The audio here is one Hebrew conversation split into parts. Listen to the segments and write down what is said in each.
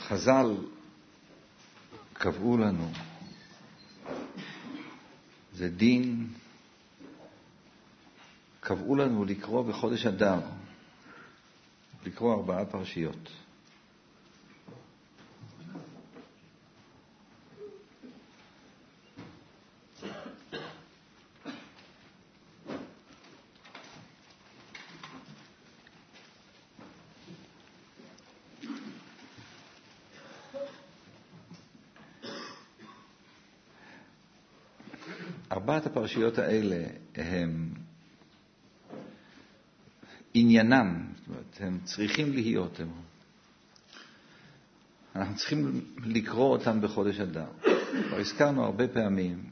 חז"ל קבעו לנו, זה דין, קבעו לנו לקרוא בחודש אדר, לקרוא 4 פרשיות. ארבעת הפרשיות האלה הם עניינם, זאת אומרת, הם צריכים להיות, אנחנו צריכים לקרוא אותם בחודש אדר. כבר הזכרנו הרבה פעמים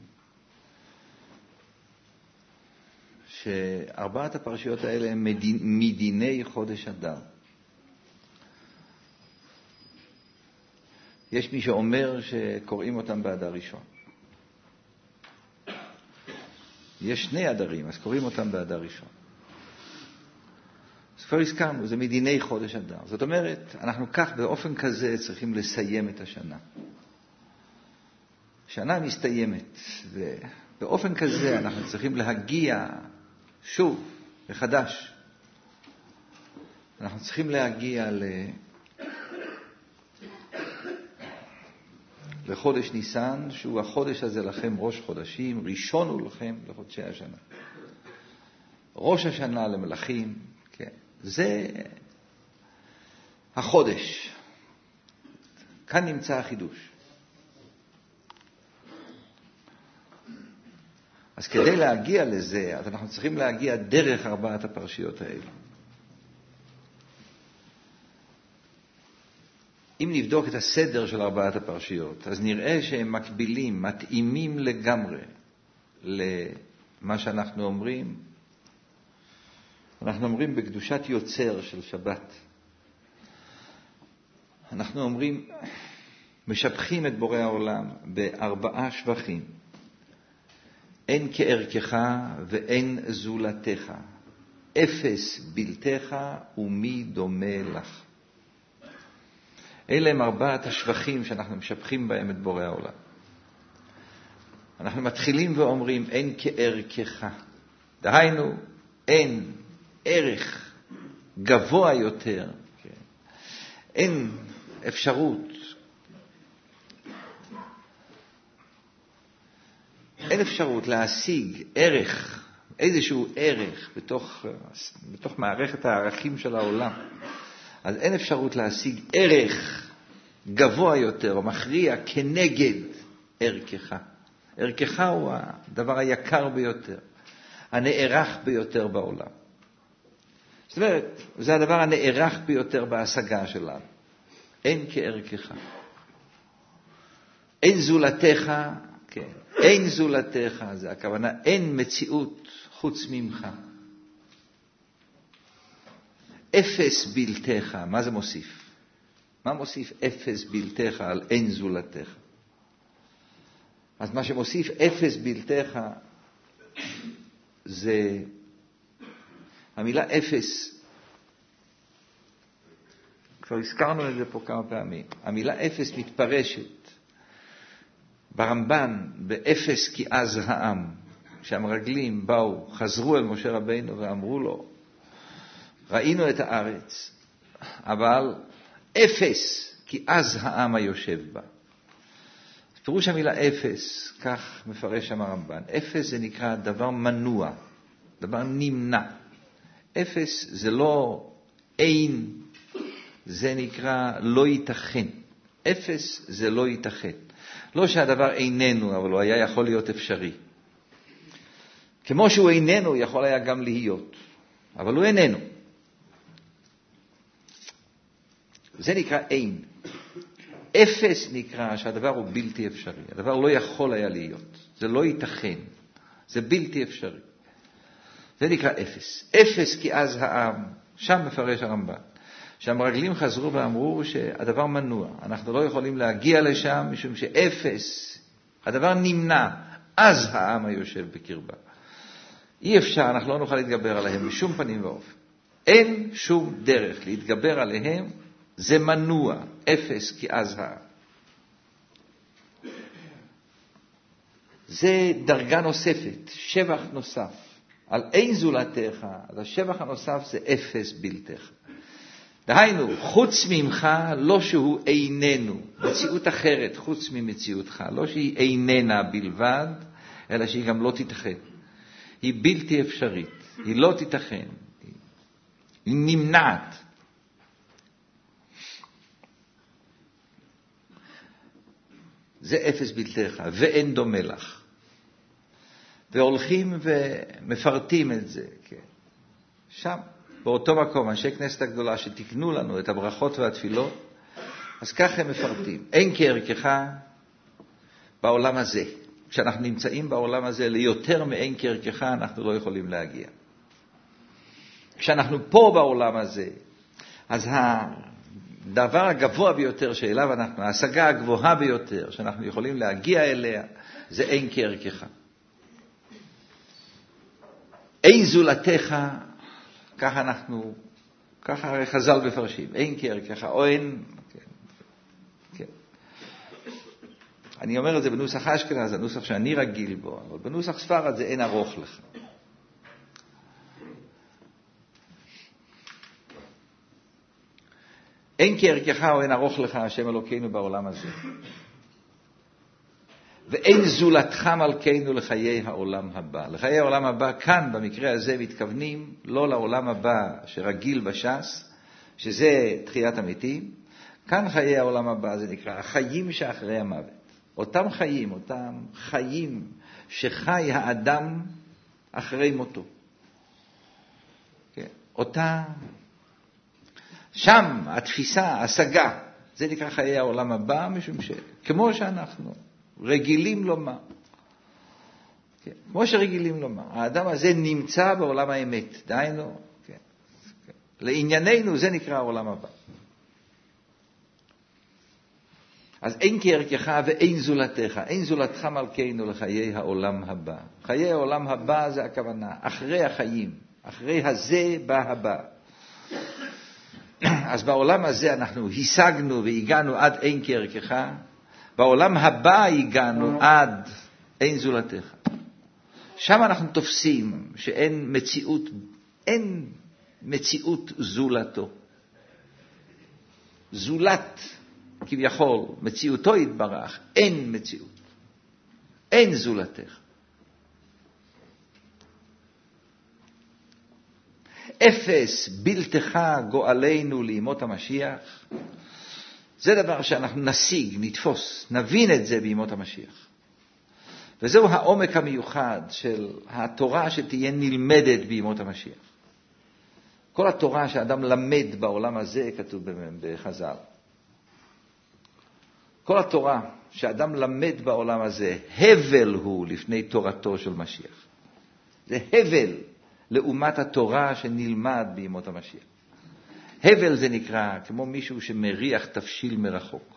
שארבעת הפרשיות האלה הם מדיני חודש אדר. יש מי שאומר שקוראים אותם באדר ראשון. יש 2 אדרים, אז קוראים אותם באדר ראשון. אז כבר הזכרנו, זה מדיני חודש אדר. זאת אומרת, אנחנו כך באופן כזה צריכים לסיים את השנה. שנה מסתיימת, ובאופן כזה אנחנו צריכים להגיע שוב, מחדש. אנחנו צריכים להגיע לחודש ניסן, שהוא החודש הזה לכם ראש חודשים, ראשון הוא לכם לחודשי השנה. ראש השנה למלאכים, כן. זה החודש. כאן נמצא החידוש. אז כדי להגיע לזה, אז אנחנו צריכים להגיע דרך 4 הפרשיות האלה. אם נבדוק את הסדר של 4 הפרשיות, אז נראה שהם מקבילים, מתאימים לגמרי למה שאנחנו אומרים. אנחנו אומרים בקדושת יוצר של שבת. אנחנו אומרים, משבחים את בורא העולם ב4 שבחים. אין כערכך ואין זולתך. אפס בלתך ומי דומה לך. אלה הם 4 השבחים שאנחנו משבחים בהם את בורא העולם. אנחנו מתחילים ואומרים, אין כערכך. דהיינו, אין ערך גבוה יותר. כן. אין אפשרות. אין אפשרות להשיג ערך, איזשהו ערך בתוך מערכת הערכים של העולם. אז אין אפשרות להשיג ערך גבוה יותר או מכריע כנגד ערכך. ערכך הוא הדבר היקר ביותר, הנערך ביותר בעולם. זאת אומרת, זה הדבר הנערך ביותר בהשגה שלנו. אין כערכך. אין זולתך, כן. אין זולתך, זה הכוונה, אין מציאות חוץ ממך. אפס בלתך, מה זה מוסיף? מה מוסיף אפס בלתך על אין זולתך? אז מה שמוסיף אפס בלתך זה המילה אפס. כבר הזכרנו את זה פה כמה פעמים. המילה אפס מתפרשת ברמב"ן באפס כי אז העם. כשהמרגלים באו, חזרו אל משה רבינו ואמרו לו, ראינו את הארץ, אבל אפס, כי אז העם היושב בה. פירוש המילה אפס, כך מפרש שם הרמב"ן. אפס זה נקרא דבר מנוע, דבר נמנע. אפס זה לא אין, זה נקרא לא ייתכן. אפס זה לא ייתכן. לא שהדבר איננו, אבל הוא היה יכול להיות אפשרי. כמו שהוא איננו, יכול היה גם להיות. אבל הוא איננו. זה נקרא אין. אפס נקרא שהדבר הוא בלתי אפשרי. הדבר לא יכול היה להיות. זה לא ייתכן. זה בלתי אפשרי. זה נקרא אפס. אפס כי אז העם, שם מפרש הרמב"ן. שהמרגלים חזרו ואמרו שהדבר מנוע. אנחנו לא יכולים להגיע לשם משום שאפס, הדבר נמנע. אז העם היושב בקרבה. אי אפשר, אנחנו לא נוכל להתגבר עליהם בשום פנים ואופן. אין שום דרך להתגבר עליהם זה מנוע, אפס כי אז זה דרגה נוספת, שבח נוסף. על אין זולתך, אז השבח הנוסף זה אפס בלתך. דהיינו, חוץ ממך, לא שהוא איננו, מציאות אחרת חוץ ממציאותך, לא שהיא איננה בלבד, אלא שהיא גם לא תיתכן. היא בלתי אפשרית, היא לא תיתכן, היא נמנעת. זה אפס בלתך, ואין דומה לך. והולכים ומפרטים את זה, כן. שם, באותו מקום, אנשי כנסת הגדולה שתקנו לנו את הברכות והתפילות, אז ככה הם מפרטים. אין כערכך בעולם הזה. כשאנחנו נמצאים בעולם הזה, ליותר מאין כערכך אנחנו לא יכולים להגיע. כשאנחנו פה בעולם הזה, אז הדבר הגבוה ביותר שאליו אנחנו, ההשגה הגבוהה ביותר שאנחנו יכולים להגיע אליה, זה אין כערכך. אין זולתך, ככה הרי חז"ל מפרשים, אין כערכך, או אין, כן. אני אומר את זה בנוסח אשכנז, זה הנוסח שאני רגיל בו, אבל בנוסח ספרד זה אין ארוך לך. אין כערכך או אין ארוך לך השם אלוקינו בעולם הזה. ואין זולתך מלכנו לחיי העולם הבא. לחיי העולם הבא, כאן במקרה הזה מתכוונים לא לעולם הבא שרגיל בש"ס, שזה תחיית המתים. כאן חיי העולם הבא זה נקרא החיים שאחרי המוות. אותם חיים שחי האדם אחרי מותו. כן. שם התפיסה, ההשגה, זה נקרא חיי העולם הבא, משום שכמו שאנחנו רגילים לומר, כן, כמו שרגילים לומר, האדם הזה נמצא בעולם האמת, דיינו, כן, כן. לענייננו זה נקרא העולם הבא. אז אין כערכך ואין זולתך, אין זולתך מלכנו לחיי העולם הבא. חיי העולם הבא זה הכוונה, אחרי החיים, אחרי הזה בא הבא. אז בעולם הזה אנחנו השגנו והגענו עד אין כערכך, בעולם הבא הגענו עד אין זולתך. שם אנחנו תופסים שאין מציאות זולתו. זולת כביכול מציאותו יתברך, אין מציאות. אין זולתך. אפס בלתך גואלנו לימות המשיח. זה דבר שאנחנו נשיג, נתפוס, נבין את זה בימות המשיח. וזהו העומק המיוחד של התורה שתהיה נלמדת בימות המשיח. כל התורה שאדם למד בעולם הזה, כתוב בחז"ל. כל התורה שאדם למד בעולם הזה, הבל הוא לפני תורתו של משיח. זה הבל לעומת התורה שנלמד בימות המשיח. הבל זה נקרא כמו מישהו שמריח תפשיל מרחוק.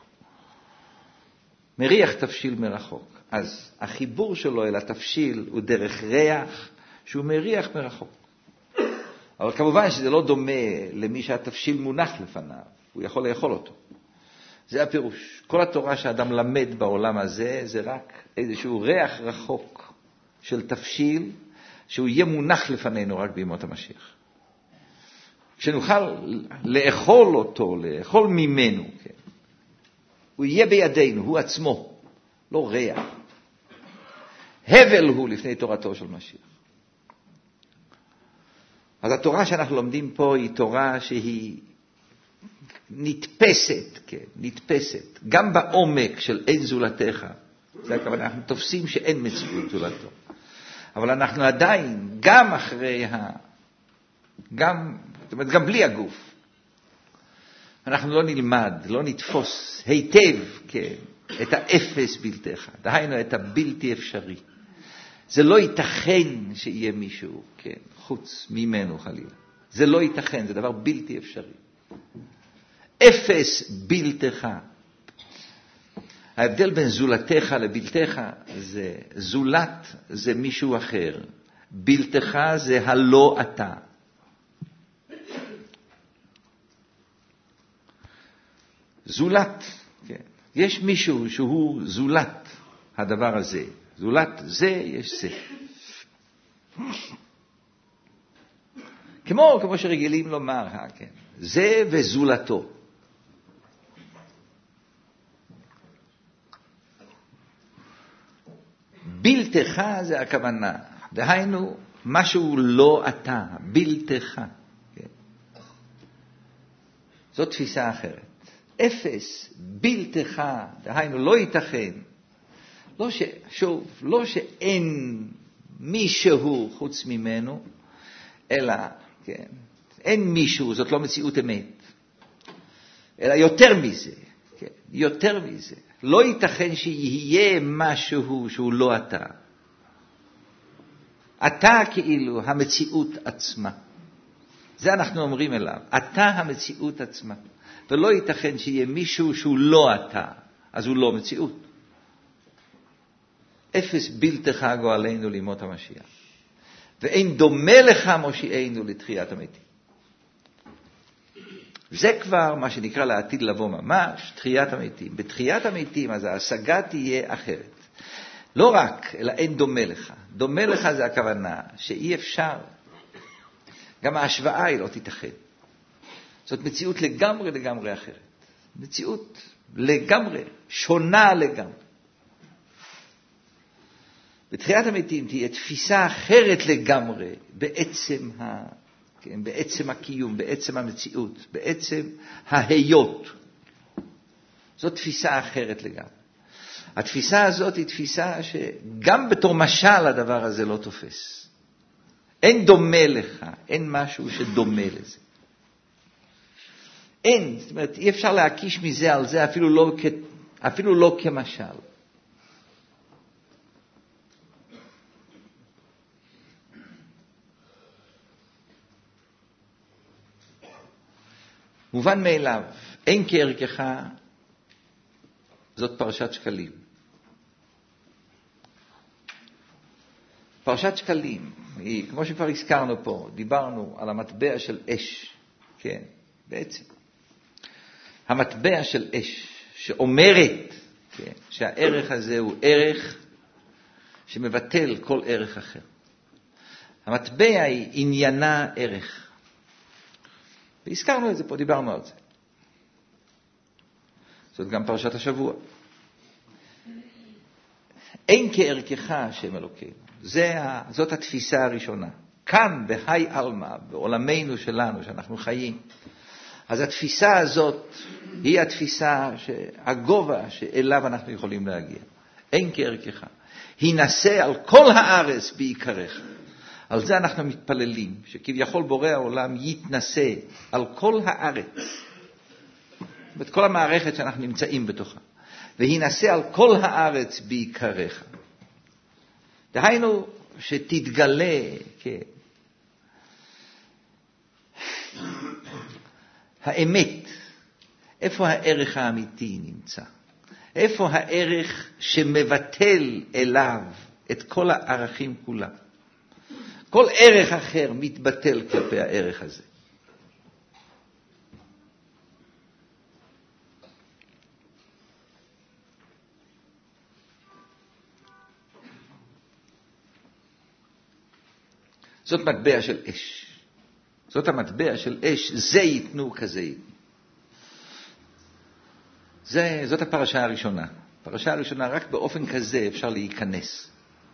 מריח תפשיל מרחוק. אז החיבור שלו אל התפשיל הוא דרך ריח שהוא מריח מרחוק. אבל כמובן שזה לא דומה למי שהתפשיל מונח לפניו. הוא יכול לאכול אותו. זה הפירוש. כל התורה שאדם למד בעולם הזה זה רק איזשהו ריח רחוק של תפשיל שהוא יהיה מונח לפנינו רק בימות המשיח. כשנוכל לאכול אותו, לאכול ממנו, כן. הוא יהיה בידינו, הוא עצמו, לא ריח. הבל הוא לפני תורתו של משיח. אז התורה שאנחנו לומדים פה היא תורה שהיא נתפסת, כן, נתפסת. גם בעומק של אין זולתך, זה הכוונה, אנחנו תופסים שאין מציאות זולתו. אבל אנחנו עדיין, גם אחרי זאת אומרת, גם בלי הגוף. אנחנו לא נלמד, לא נתפוס היטב, כן, את האפס בלתך. דהיינו, את הבלתי אפשרי. זה לא ייתכן שיהיה מישהו, כן, חוץ ממנו חלילה. זה לא ייתכן, זה דבר בלתי אפשרי. אפס בלתך. ההבדל בין זולתך לבלתך זה, זולת זה מישהו אחר. בלתך זה הלא אתה. זולת, כן. יש מישהו שהוא זולת הדבר הזה. זולת זה, יש זה. כמו שרגילים לומר, כן. זה וזולתו. בלתך זה הכוונה. דהיינו, משהו לא אתה, בלתך. כן. זאת תפיסה אחרת. אפס, בלתך, דהיינו, לא ייתכן. לא שאין מישהו חוץ ממנו, אלא, כן, אין מישהו, זאת לא מציאות אמת. אלא יותר מזה, כן, יותר מזה. לא ייתכן שיהיה משהו שהוא לא אתה. אתה כאילו המציאות עצמה. זה אנחנו אומרים אליו. אתה המציאות עצמה. ולא ייתכן שיהיה מישהו שהוא לא אתה. אז הוא לא מציאות. אפס בלתך גואלנו לימות המשיח. ואין דומה לך מושיענו לתחיית המתים. זה כבר מה שנקרא לעתיד לבוא ממש, תחיית המתים. בתחיית המתים אז ההשגה תהיה אחרת. לא רק, אלא אין דומה לך. דומה לך זה הכוונה שאי אפשר. גם ההשוואה היא לא תיתכן. זאת מציאות לגמרי אחרת. מציאות לגמרי, שונה לגמרי. בתחיית המתים תהיה תפיסה אחרת לגמרי בעצם הקיום, בעצם המציאות, בעצם ההיות. זאת תפיסה אחרת לגמרי. התפיסה הזאת היא תפיסה שגם בתור משל הדבר הזה לא תופס. אין דומה לך, אין משהו שדומה לזה. אין, זאת אומרת, אי אפשר להקיש מזה על זה אפילו לא כמשל. מובן מאליו, אין כערכך, זאת פרשת שקלים. פרשת שקלים, היא, כמו שכבר הזכרנו פה, דיברנו על המטבע של אש, כן, בעצם. המטבע של אש, שאומרת, כן, שהערך הזה הוא ערך שמבטל כל ערך אחר. המטבע היא עניינה ערך. והזכרנו את זה פה, דיברנו על זה. זאת גם פרשת השבוע. אין כערכך השם אלוקינו. זאת התפיסה הראשונה. כאן בהי אלמה, בעולמנו שלנו, שאנחנו חיים. אז התפיסה הזאת היא התפיסה, הגובה שאליו אנחנו יכולים להגיע. אין כערכך. הינשא על כל הארץ בעיקרך. על זה אנחנו מתפללים, שכביכול בורא העולם יתנשא על כל הארץ. את כל המערכת שאנחנו נמצאים בתוכה. והינשא על כל הארץ בעיקרך. דהיינו שתתגלה, כן, האמת, איפה הערך האמיתי נמצא? איפה הערך שמבטל אליו את כל הערכים כולם? כל ערך אחר מתבטל כלפי הערך הזה. זאת מטבע של אש. זאת המטבע של אש, זה ייתנו כזה ייתנו. זאת הפרשה הראשונה. הפרשה הראשונה, רק באופן כזה אפשר להיכנס.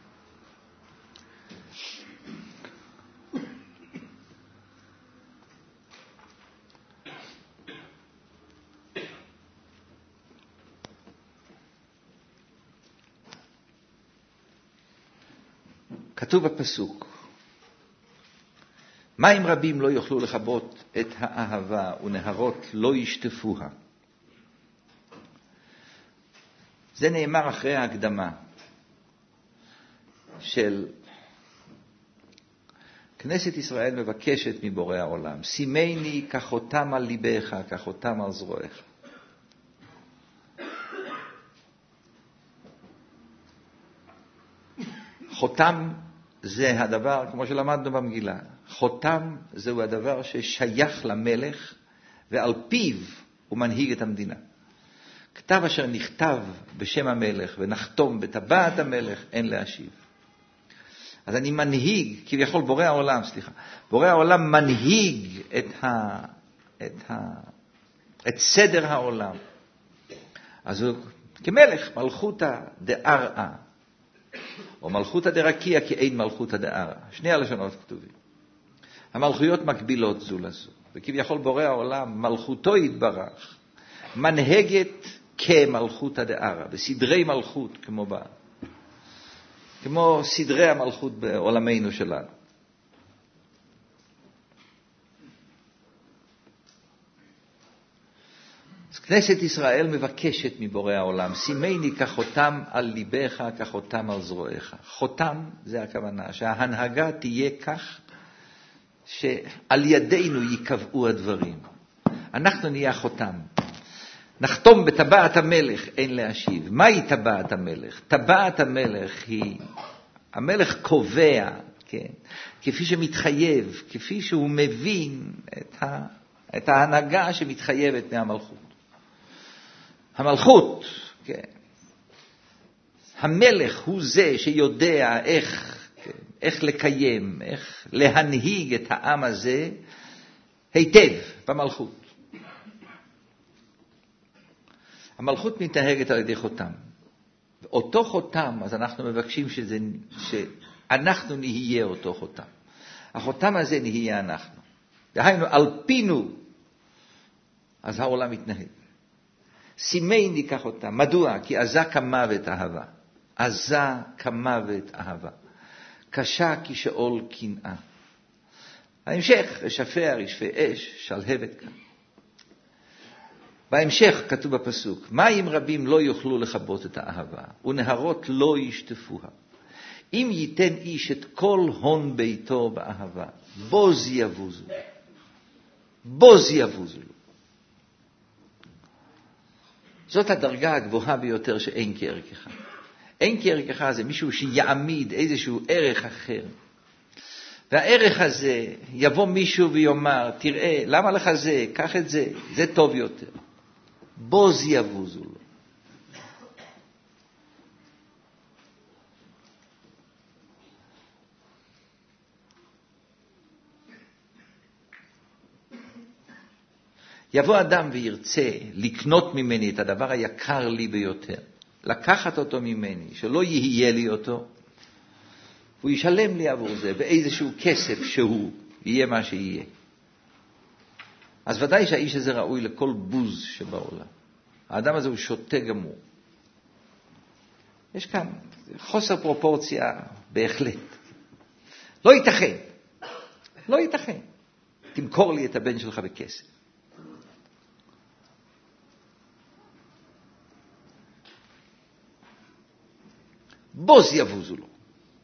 כתוב בפסוק, מים רבים לא יוכלו לכבות את האהבה ונהרות לא ישטפוה. זה נאמר אחרי ההקדמה של כנסת ישראל מבקשת מבורא העולם, שימני כחותם על ליבך, כחותם על זרועך. חותם זה הדבר, כמו שלמדנו במגילה, חותם זהו הדבר ששייך למלך, ועל פיו הוא מנהיג את המדינה. כתב אשר נכתב בשם המלך ונחתום בטבעת המלך אין להשיב. אז אני מנהיג, כביכול בורא העולם מנהיג את סדר העולם. אז הוא כמלך מלכותא דארעא, או מלכותא דרקיע כי אין מלכותא דארעא. שני הלשונות כתובים. המלכויות מקבילות זו לזו. וכביכול בורא העולם, מלכותו יתברך, מנהגת כמלכותא דארעא, בסדרי מלכות כמו סדרי המלכות בעולמנו שלנו. אז כנסת ישראל מבקשת מבורא העולם, שימני כחותם על ליבך, כחותם על זרועך. חותם זה הכוונה, שההנהגה תהיה כך שעל ידינו יקבעו הדברים. אנחנו נהיה החותם. נחתום בטבעת המלך אין להשיב. מהי טבעת המלך? טבעת המלך היא, המלך קובע, כן? כפי שמתחייב, כפי שהוא מבין את ההנהגה שמתחייבת מהמלכות. המלכות, כן. המלך הוא זה שיודע איך לקיים, איך להנהיג את העם הזה היטב במלכות. המלכות מתנהגת על ידי חותם. אותו חותם, אז אנחנו מבקשים שאנחנו נהיה אותו חותם. החותם הזה נהיה אנחנו. דהיינו, על פינו, אז העולם מתנהג. שימני כחותם. מדוע? כי עזה כמוות אהבה. עזה כמוות אהבה. קשה כשאול קנאה. ההמשך, רשפיה רשפי אש, שלהבת כאן. בהמשך כתוב בפסוק, מים רבים לא יוכלו לכבות את האהבה, ונהרות לא ישטפוה. אם ייתן איש את כל הון ביתו באהבה, בוז יבוזו. בוז יבוזו. זאת הדרגה הגבוהה ביותר שאין כערכך. אין כערכך זה מישהו שיעמיד איזשהו ערך אחר. והערך הזה יבוא מישהו ויאמר, תראה, למה לך זה? קח את זה, זה טוב יותר. בוז יבוזו לו. יבוא אדם וירצה לקנות ממני את הדבר היקר לי ביותר, לקחת אותו ממני, שלא יהיה לי אותו, הוא ישלם לי עבור זה באיזשהו כסף שהוא יהיה מה שיהיה. אז ודאי שהאיש הזה ראוי לכל בוז שבעולם. האדם הזה הוא שוטה גמור. יש כאן חוסר פרופורציה בהחלט. לא ייתכן. לא ייתכן. תמכור לי את הבן שלך בכסף. בוז יבוזו לו.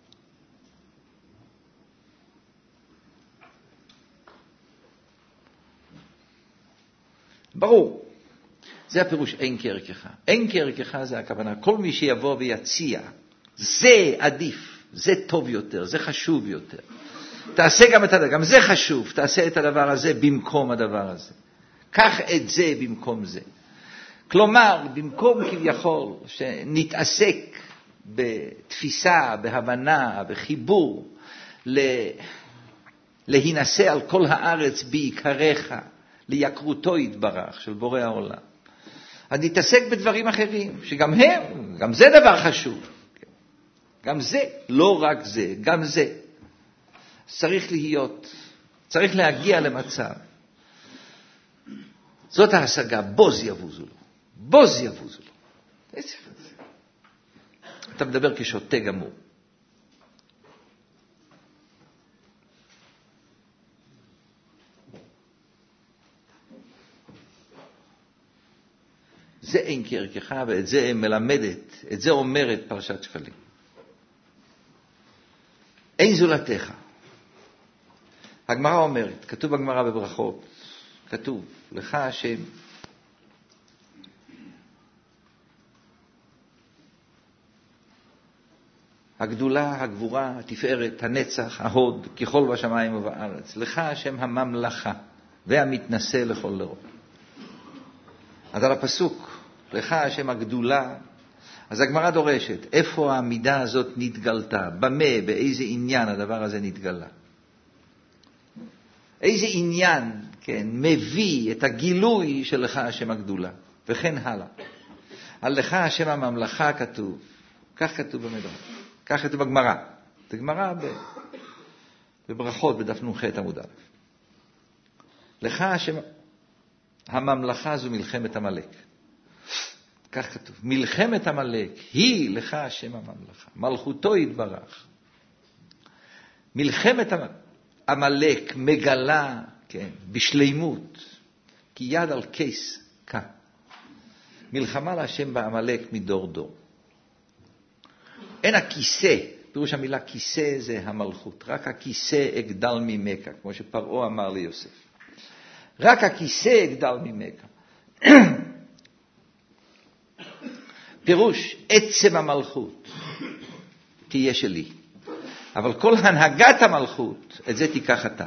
ברור. זה הפירוש אין כערכך. אין כערכך זה הכוונה. כל מי שיבוא ויציע, זה עדיף, זה טוב יותר, זה חשוב יותר. תעשה גם את הדבר, גם זה חשוב, תעשה את הדבר הזה במקום הדבר הזה. קח את זה במקום זה. כלומר, במקום כביכול שנתעסק בתפיסה, בהבנה, בחיבור, להינשא על כל הארץ בעיקריך, ליקרותו יתברך של בורא העולם. אז נתעסק בדברים אחרים, שגם הם, גם זה דבר חשוב. גם זה, לא רק זה, גם זה. צריך להגיע למצב. זאת ההשגה, בוז יבוזו לו. בוז יבוזו לו. אתה מדבר כשוטה גמור. זה אין כערכך, ואת זה מלמדת, את זה אומרת פרשת שפלים. אין זולתך. הגמרא אומרת, כתוב בגמרא בברכות, כתוב, לך השם, הגדולה, הגבורה, התפארת, הנצח, ההוד, ככל בשמיים ובארץ. לך השם הממלכה והמתנשא לכל לרוב. אז על הפסוק, לך השם הגדולה. אז הגמרא דורשת, איפה המידה הזאת נתגלתה? במה, באיזה עניין הדבר הזה נתגלה? איזה עניין, כן, מביא את הגילוי של לך השם הגדולה, וכן הלאה. על לך השם הממלכה כתוב, כך כתוב במדרש, כך כתוב בגמרא. זה גמרא בברכות בדף נ"ח עמוד א'. לך השם הממלכה זו מלחמת עמלק. כך כתוב, מלחמת עמלק היא לך השם הממלכה, מלכותו יתברך. מלחמת עמלק מגלה, כן, בשלימות, כי יד על כיס כאן. מלחמה להשם בעמלק מדור דור. אין הכיסא, פירוש המילה כיסא זה המלכות, רק הכיסא אגדל ממך, כמו שפרעה אמר ליוסף. רק הכיסא אגדל ממך. פירוש עצם המלכות תהיה שלי, אבל כל הנהגת המלכות, את זה תיקח אתה.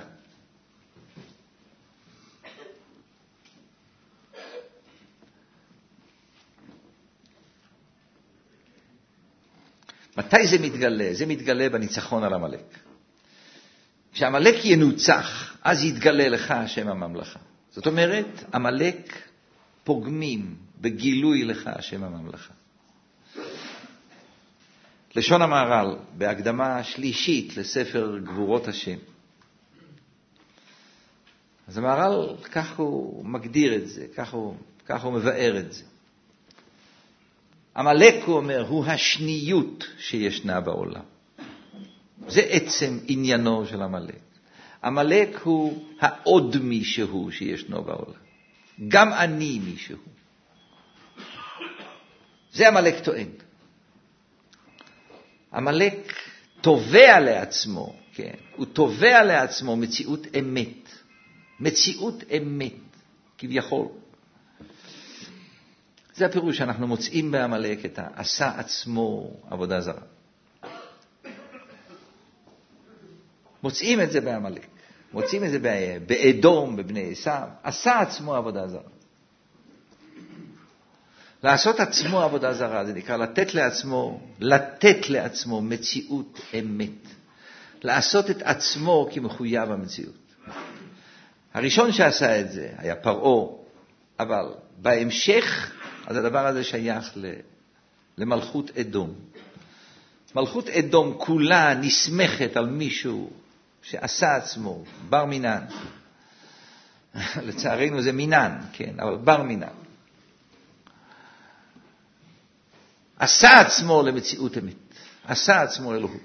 מתי זה מתגלה? זה מתגלה בניצחון על עמלק. כשעמלק ינוצח, אז יתגלה לך השם הממלכה. זאת אומרת, עמלק פוגמים בגילוי לך השם הממלכה. לשון המהר"ל, בהקדמה השלישית לספר גבורות השם. אז המהר"ל, כך הוא מגדיר את זה, כך הוא מבאר את זה. עמלק, הוא אומר, הוא השניות שישנה בעולם. זה עצם עניינו של עמלק. עמלק הוא העוד מישהו שישנו בעולם. גם אני מישהו. זה עמלק טוען. עמלק תובע לעצמו, כן? הוא תובע לעצמו מציאות אמת. מציאות אמת, כביכול. זה הפירוש שאנחנו מוצאים בעמלק את העשה עצמו עבודה זרה. מוצאים את זה בעמלק. מוצאים את זה באדום, בבני עשיו. עשה עצמו עבודה זרה. לעשות עצמו עבודה זרה, זה נקרא לתת לעצמו מציאות אמת. לעשות את עצמו כמחויב המציאות. הראשון שעשה את זה היה פרעה, אבל בהמשך, אז הדבר הזה שייך למלכות אדום. מלכות אדום כולה נסמכת על מישהו שעשה עצמו, בר מינן. לצערנו זה מינן, כן, אבל בר מינן. עשה עצמו למציאות אמת. עשה עצמו אלוהות.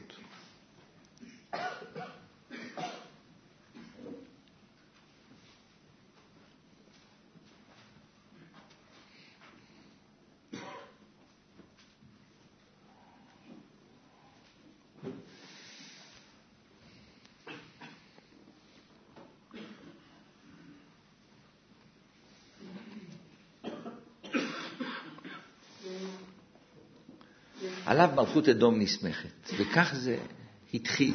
עליו מלכות אדום נסמכת, וכך זה התחיל.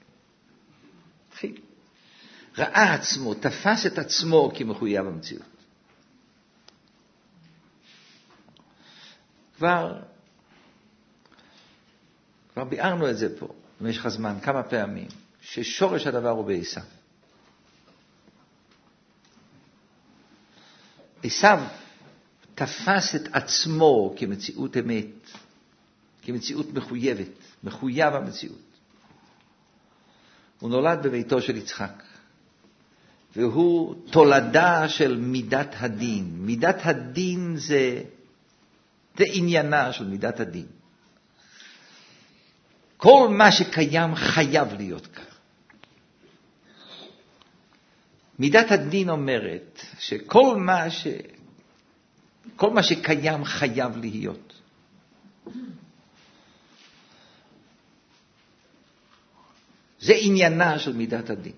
ראה עצמו, תפס את עצמו כמחויב המציאות. כבר ביארנו את זה פה, במשך הזמן, כמה פעמים, ששורש הדבר הוא בעשיו. עשיו תפס את עצמו כמציאות אמת, כמציאות מחויבת, מחויב המציאות. הוא נולד בביתו של יצחק, והוא תולדה של מידת הדין. מידת הדין זה עניינה של מידת הדין. כל מה שקיים חייב להיות כך. מידת הדין אומרת שכל מה שקיים חייב להיות. זה עניינה של מידת הדין.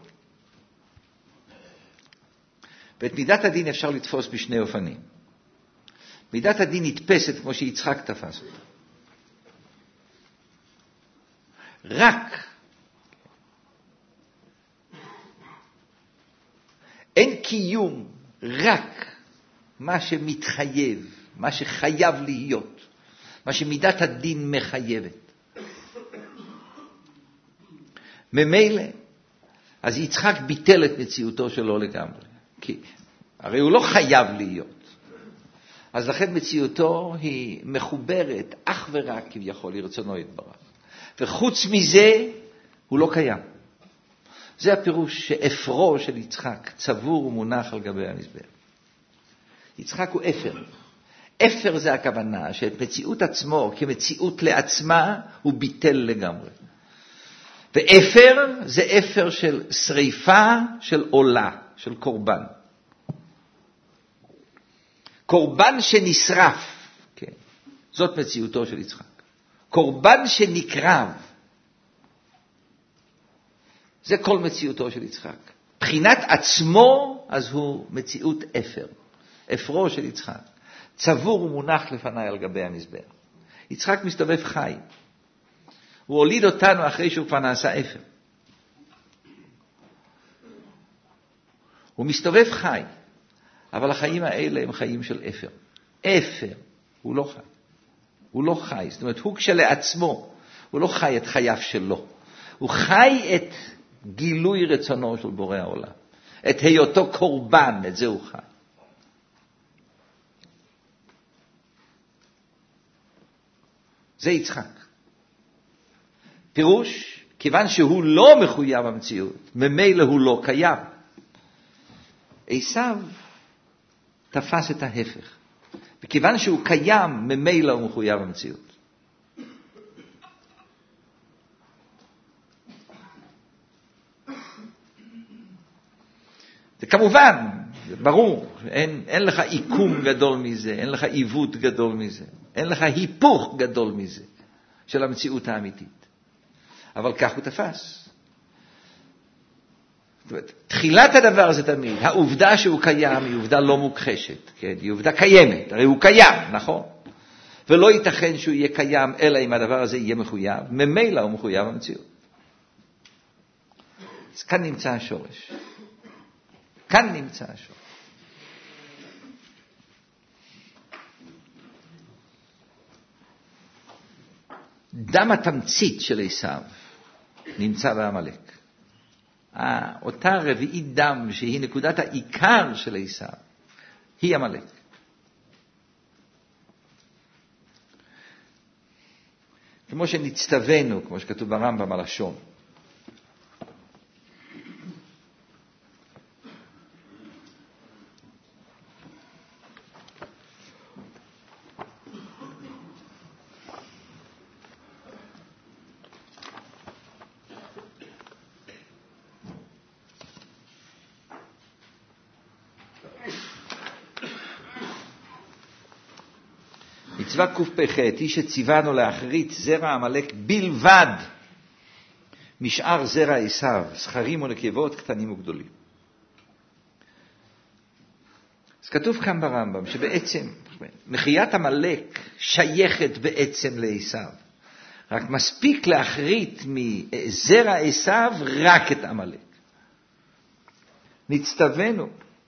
ואת מידת הדין אפשר לתפוס בשני אופנים. מידת הדין נתפסת כמו שיצחק תפס אותה. רק אין קיום, רק מה שמתחייב מה שחייב להיות, מה שמידת הדין מחייבת. ממילא, אז יצחק ביטל את מציאותו שלו לגמרי, כי הרי הוא לא חייב להיות. אז לכן מציאותו היא מחוברת אך ורק כביכול לרצונו יתברך. וחוץ מזה הוא לא קיים. זה הפירוש שאפרו של יצחק צבור ומונח על גבי המזבח. יצחק הוא אפר. אפר זה הכוונה שאת מציאות עצמו כמציאות לעצמה הוא ביטל לגמרי. ואפר זה אפר של שריפה של עולה, של קורבן. קורבן שנשרף, כן. זאת מציאותו של יצחק. קורבן שנקרב, זה כל מציאותו של יצחק. בחינת עצמו, אז הוא מציאות אפר. אפרו של יצחק. צבור ומונח לפני על גבי המזבח. יצחק מסתובב חי. הוא הוליד אותנו אחרי שהוא כבר נעשה אפר. הוא מסתובב חי. אבל החיים האלה הם חיים של אפר. אפר, הוא לא חי. הוא לא חי. זאת אומרת, הוא כשלעצמו, הוא לא חי את חייו שלו. הוא חי את גילוי רצונו של בורא העולם. את היותו קורבן, את זה הוא חי. זה יצחק. פירוש, כיוון שהוא לא מחויב המציאות, ממילא הוא לא קיים. עשיו תפס את ההפך. וכיוון שהוא קיים, ממילא הוא מחויב המציאות. זה כמובן, זה ברור, אין לך עיקום גדול מזה, אין לך עיוות גדול מזה, אין לך היפוך גדול מזה, של המציאות האמיתית. אבל כך הוא תפס. זאת אומרת, תחילת הדבר זה תמיד, העובדה שהוא קיים היא עובדה לא מוכחשת, כן? היא עובדה קיימת, הרי הוא קיים, נכון? ולא ייתכן שהוא יהיה קיים, אלא אם הדבר הזה יהיה מחויב, ממילא הוא מחויב המציאות. אז כאן נמצא השורש. כאן נמצא השורש. דם התמצית של עשיו נמצא בעמלק. אותה רביעית דם שהיא נקודת העיקר של עשיו, היא עמלק. כמו שנצטווינו, כמו שכתוב ברמב"ם על השום. מצווה קפ"ח היא שציוונו להחריץ זרע עמלק בלבד משאר זרע עשיו, זכרים ונקבות, קטנים וגדולים. אז כתוב כאן ברמב"ם שבעצם מחיית עמלק שייכת בעצם לעשיו. רק מספיק להחריט מזרע עשיו רק את עמלק. נצטווינו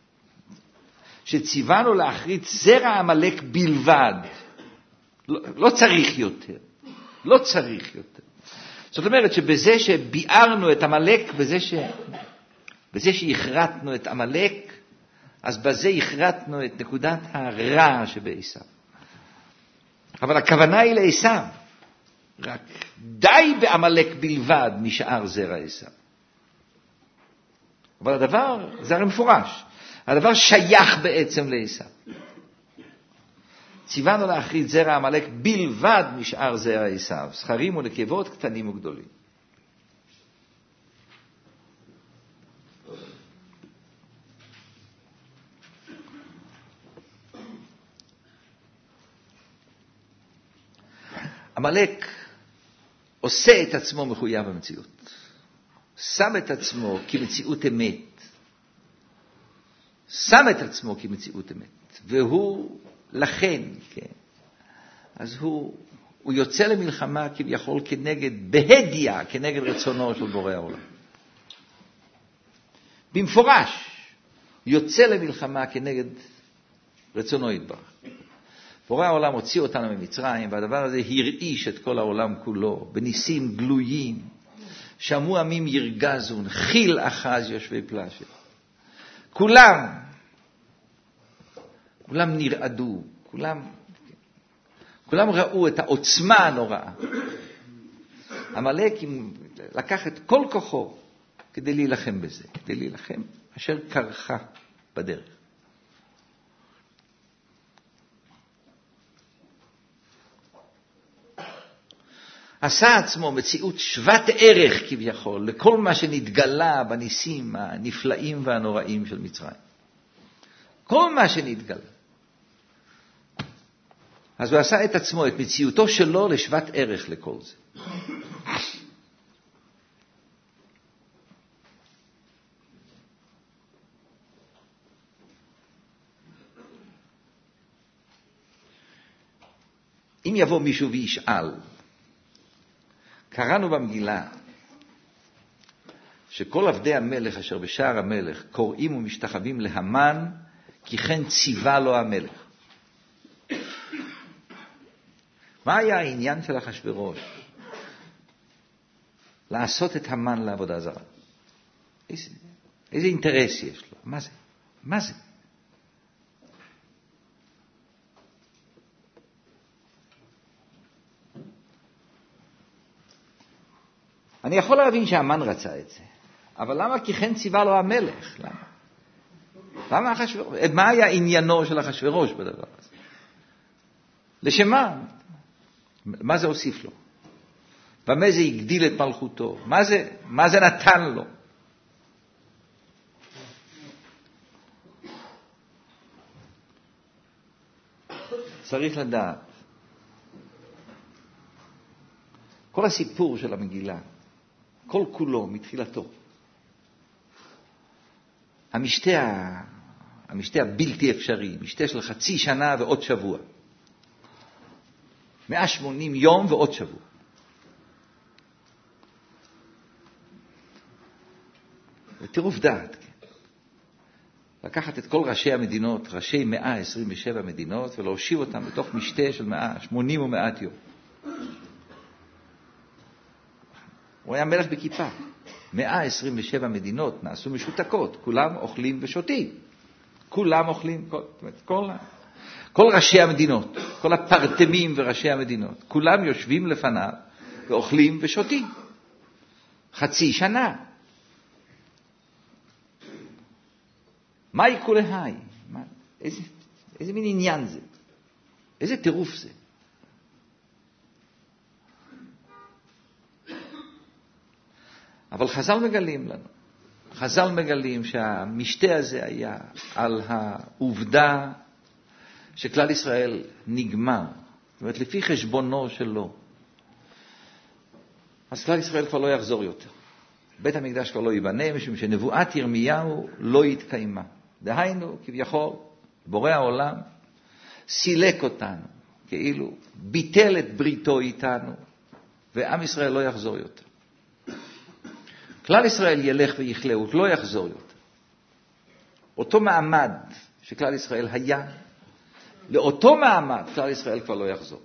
שציוונו להחריץ זרע עמלק בלבד. לא צריך יותר. לא צריך יותר. זאת אומרת שבזה שביארנו את עמלק, בזה שהכרתנו את עמלק, אז בזה הכרתנו את נקודת הרע שבעשיו. אבל הכוונה היא לעשיו. רק די בעמלק בלבד משאר זרע עשיו. אבל הדבר, זה הרי מפורש. הדבר שייך בעצם לעשיו. ציוונו להחריט זרע עמלק בלבד משאר זרע עשיו, זכרים ונקבות, קטנים וגדולים. עמלק עושה את עצמו מחויב המציאות. שם את עצמו כמציאות אמת. שם את עצמו כמציאות אמת. והוא לכן, כן. אז הוא יוצא למלחמה כביכול כנגד, בהדיה, כנגד רצונו של בורא העולם. במפורש, יוצא למלחמה כנגד רצונו יתברך. בורא העולם הוציא אותנו ממצרים, והדבר הזה הרעיש את כל העולם כולו, בניסים גלויים, שמעו עמים ירגזון, חיל אחז יושבי פלשת. כולם נרעדו, כולם ראו את העוצמה הנוראה. עמלק לקח את כל כוחו כדי להילחם בזה, כדי להילחם אשר קרחה בדרך. עשה עצמו מציאות שוות ערך כביכול לכל מה שנתגלה בניסים הנפלאים והנוראים של מצרים. כל מה שנתגלה. אז הוא עשה את עצמו, את מציאותו שלו לשוות ערך לכל זה. אם יבוא מישהו וישאל, קראנו במגילה שכל עבדי המלך אשר בשער המלך קוראים ומשתחווים להמן, כי כן ציווה לו המלך. מה היה העניין של אחשוורוש? לעשות את המן לעבודה זרה. איזה אינטרס יש לו? מה זה? אני יכול להבין שהמן רצה את זה, אבל למה כי כן ציווה לו המלך? למה אחשוורוש? מה היה עניינו של אחשוורוש בדבר הזה? לשמה? מה זה הוסיף לו? ומה זה הגדיל את מלכותו? מה זה נתן לו? צריך לדעת. כל הסיפור של המגילה, כל כולו מתחילתו, המשתה הבלתי אפשרי, משתה של חצי שנה ועוד שבוע, 180 יום ועוד שבוע. וטירוף דעת, כן. לקחת את כל ראשי המדינות, ראשי 127 מדינות, ולהושיב אותם בתוך משתה של 180 ומעט יום. הוא היה מלך בכיפה. 127 מדינות נעשו משותקות, כולם אוכלים ושותים. כולם אוכלים, כל ראשי המדינות, כל הפרטמים וראשי המדינות, כולם יושבים לפניו ואוכלים ושותים. חצי שנה. מה יקו להי? איזה מין עניין זה? איזה טירוף זה? אבל חז"ל מגלים שהמשתה הזה היה על העובדה שכלל ישראל נגמר. זאת אומרת, לפי חשבונו שלו. אז כלל ישראל כבר לא יחזור יותר. בית המקדש כבר לא ייבנה, משום שנבואת ירמיהו לא התקיימה. דהיינו, כביכול, בורא העולם סילק אותנו, כאילו ביטל את בריתו איתנו, ועם ישראל לא יחזור יותר. כלל ישראל ילך ויחלה, הוא לא יחזור יותר. אותו מעמד שכלל ישראל היה, לאותו מעמד כלל ישראל כבר לא יחזור.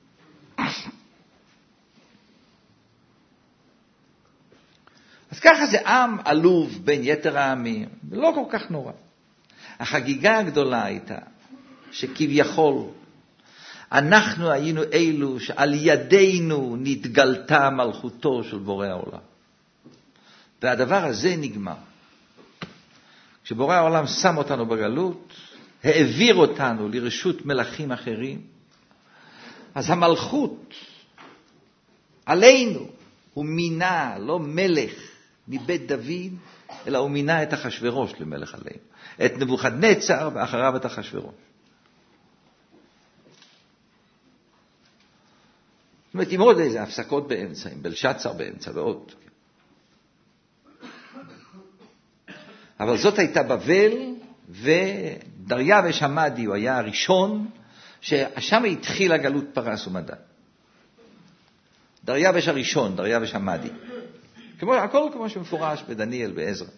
אז ככה זה עם עלוב בין יתר העמים, ולא כל כך נורא. החגיגה הגדולה הייתה שכביכול אנחנו היינו אלו שעל ידינו נתגלתה מלכותו של בורא העולם. והדבר הזה נגמר. כשבורא העולם שם אותנו בגלות, העביר אותנו לרשות מלכים אחרים, אז המלכות עלינו הוא מינה, לא מלך מבית דוד, אלא הוא מינה את אחשוורוש למלך עלינו. את נבוכדנצר ואחריו את אחשוורוש. זאת אומרת, עם עוד איזה הפסקות באמצע, עם בלשצר באמצע ועוד. אבל זאת הייתה בבל, ודריווש המדי הוא היה הראשון, ששם התחילה גלות פרס ומדע. דריווש הראשון, דריווש המדי. הכל כמו שמפורש בדניאל ועזרא.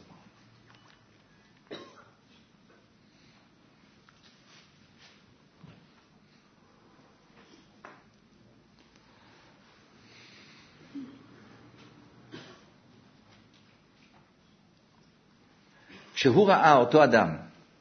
כשהוא ראה אותו אדם,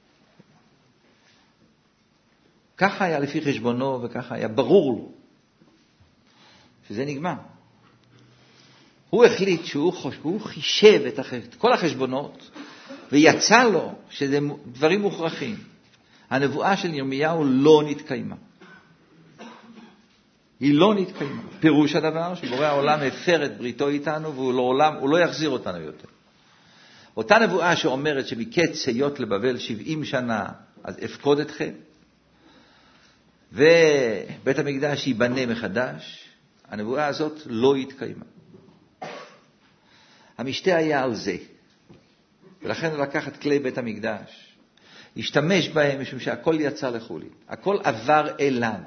ככה היה לפי חשבונו וככה היה ברור לו שזה נגמר. הוא החליט שהוא חישב את כל החשבונות ויצא לו שזה דברים מוכרחים. הנבואה של ירמיהו לא נתקיימה. היא לא נתקיימה. פירוש הדבר שבורא העולם הפר את בריתו איתנו והוא לא יחזיר אותנו יותר. אותה נבואה שאומרת שמקץ היות לבבל 70 שנה אז אפקוד אתכם ובית המקדש ייבנה מחדש, הנבואה הזאת לא התקיימה. המשתה היה על זה, ולכן הוא לקח את כלי בית המקדש, השתמש בהם משום שהכל יצא לחולין, הכל עבר אליו.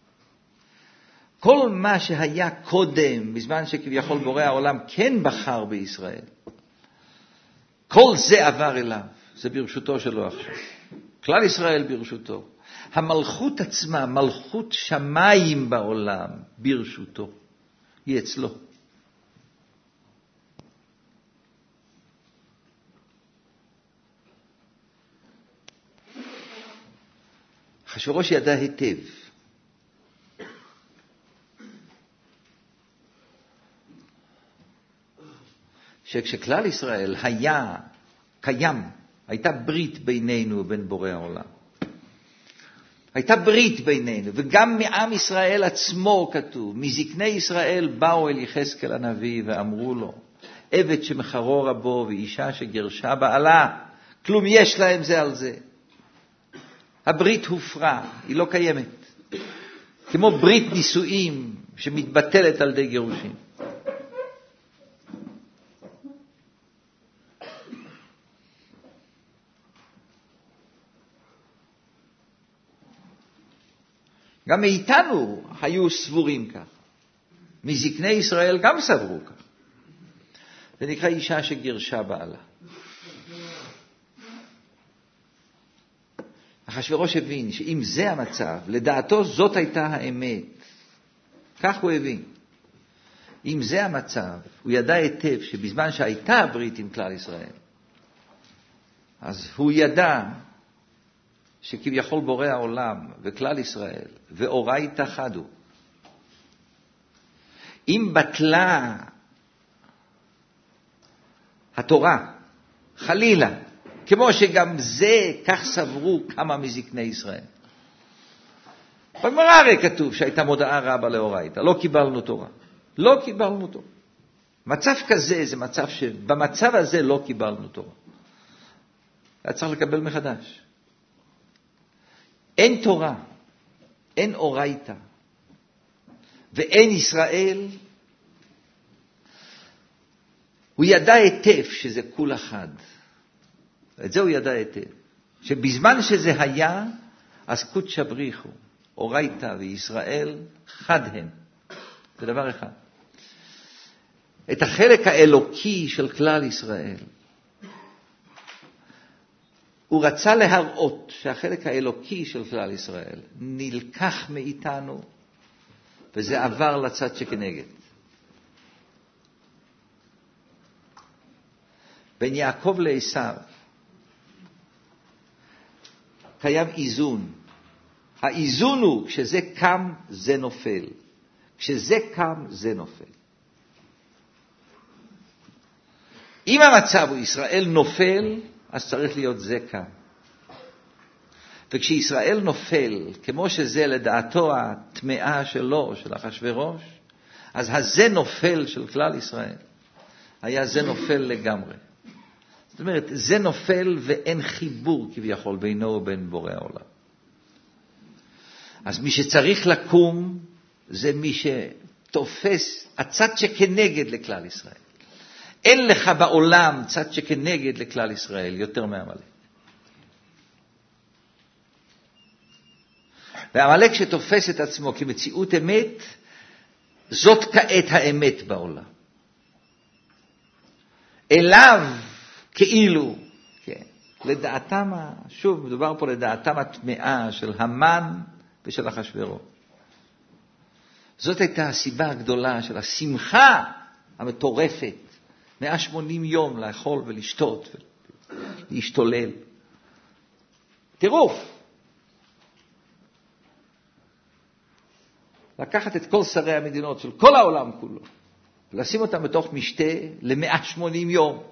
כל מה שהיה קודם, בזמן שכביכול בורא העולם כן בחר בישראל, כל זה עבר אליו, זה ברשותו שלו עכשיו. כלל ישראל ברשותו. המלכות עצמה, מלכות שמיים בעולם, ברשותו. היא אצלו. אחשוורוש ידע היטב שכשכלל ישראל היה קיים, הייתה ברית בינינו ובין בורא העולם. הייתה ברית בינינו, וגם מעם ישראל עצמו כתוב, מזקני ישראל באו אל יחזקאל הנביא ואמרו לו, עבד שמחרו רבו ואישה שגרשה בעלה, כלום יש להם זה על זה. הברית הופרה, היא לא קיימת. כמו ברית נישואים שמתבטלת על ידי גירושים. גם מאיתנו היו סבורים כך. מזקני ישראל גם סברו כך. זה נקרא אישה שגרשה בעלה. אחשוורוש הבין שאם זה המצב, לדעתו זאת הייתה האמת. כך הוא הבין. אם זה המצב, הוא ידע היטב שבזמן שהייתה הברית עם כלל ישראל, אז הוא ידע שכביכול בורא העולם וכלל ישראל ואורייתא חדו. אם בטלה התורה, חלילה, כמו שגם זה, כך סברו כמה מזקני ישראל. בגמרא הרי כתוב שהייתה מודעה רבה לאורייתא, לא קיבלנו תורה. לא קיבלנו תורה. מצב כזה זה מצב שבמצב הזה לא קיבלנו תורה. היה צריך לקבל מחדש. אין תורה, אין אורייתא, ואין ישראל. הוא ידע היטב שזה כול אחד. את זה הוא ידע היטב. שבזמן שזה היה, אז קודשא בריחו, אורייתא וישראל, חד הם. זה דבר אחד. את החלק האלוקי של כלל ישראל, הוא רצה להראות שהחלק האלוקי של כלל ישראל נלקח מאיתנו, וזה עבר לצד שכנגד. בין יעקב לעשיו קיים איזון. האיזון הוא כשזה קם זה נופל. כשזה קם זה נופל. אם המצב הוא ישראל נופל, אז צריך להיות זה קם. וכשישראל נופל, כמו שזה לדעתו התמאה שלו, של אחשוורוש, אז הזה נופל של כלל ישראל, היה זה נופל לגמרי. זאת אומרת, זה נופל ואין חיבור כביכול בינו ובין בורא העולם. אז מי שצריך לקום, זה מי שתופס הצד שכנגד לכלל ישראל. אין לך בעולם צד שכנגד לכלל ישראל יותר מעמלק. והעמלק שתופס את עצמו כמציאות אמת, זאת כעת האמת בעולם. אליו כאילו, כן, לדעתם, שוב מדובר פה לדעתם התמאה של המן ושל אחשוורוש. זאת הייתה הסיבה הגדולה של השמחה המטורפת, 180 יום לאכול ולשתות, להשתולל. טירוף. לקחת את כל שרי המדינות של כל העולם כולו, ולשים אותם בתוך משתה ל-180 יום.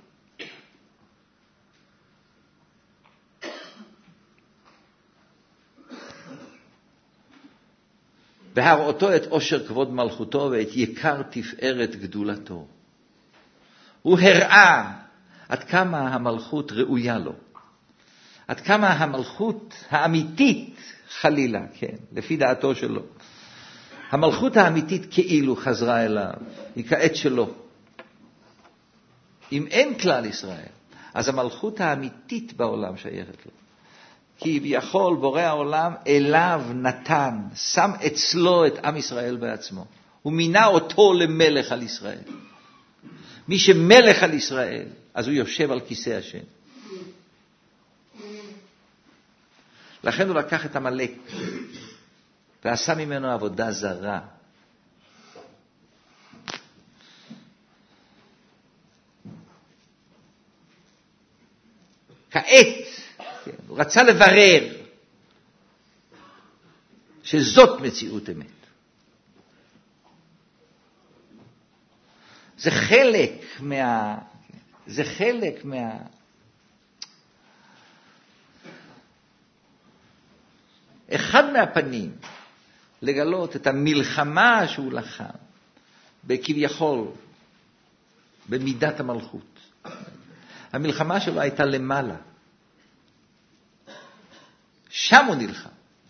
והראותו את עושר כבוד מלכותו ואת יקר תפארת גדולתו. הוא הראה עד כמה המלכות ראויה לו. עד כמה המלכות האמיתית, חלילה, כן, לפי דעתו שלו. המלכות האמיתית כאילו חזרה אליו, היא כעת שלו. אם אין כלל ישראל, אז המלכות האמיתית בעולם שייכת לו. כי ביכול בורא העולם אליו נתן, שם אצלו את עם ישראל בעצמו. הוא מינה אותו למלך על ישראל. מי שמלך על ישראל, אז הוא יושב על כיסא השם. לכן הוא לקח את עמלק, ועשה ממנו עבודה זרה. כעת, הוא רצה לברר שזאת מציאות אמת. זה חלק אחד מהפנים לגלות את המלחמה שהוא לחם בכביכול במידת המלכות. המלחמה שלו הייתה למעלה. שם הוא נלחם.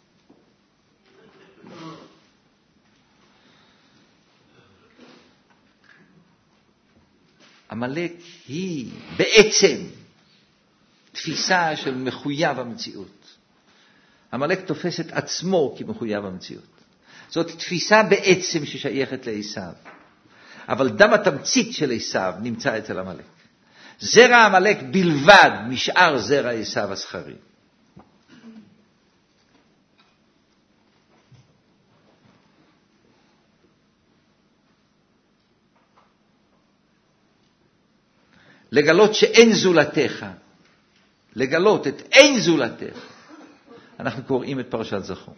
עמלק היא בעצם תפיסה של מחויב המציאות. עמלק תופס את עצמו כמחויב המציאות. זאת תפיסה בעצם ששייכת לעשיו. אבל דם התמצית של עשיו נמצא אצל עמלק. זרע עמלק בלבד משאר זרע עשיו הזכרי. לגלות שאין זולתך, לגלות את אין זולתך. אנחנו קוראים את פרשת זכור.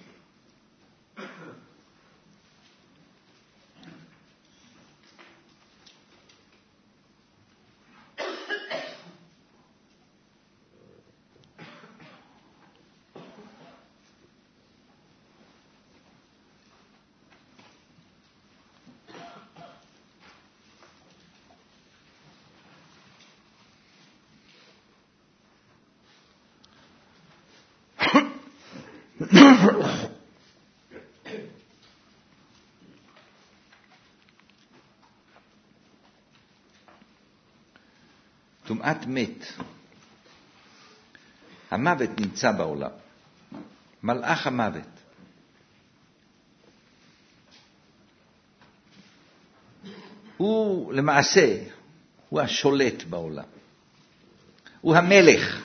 טומאת מת. המוות נמצא בעולם. מלאך המוות. הוא למעשה, הוא השולט בעולם. הוא המלך.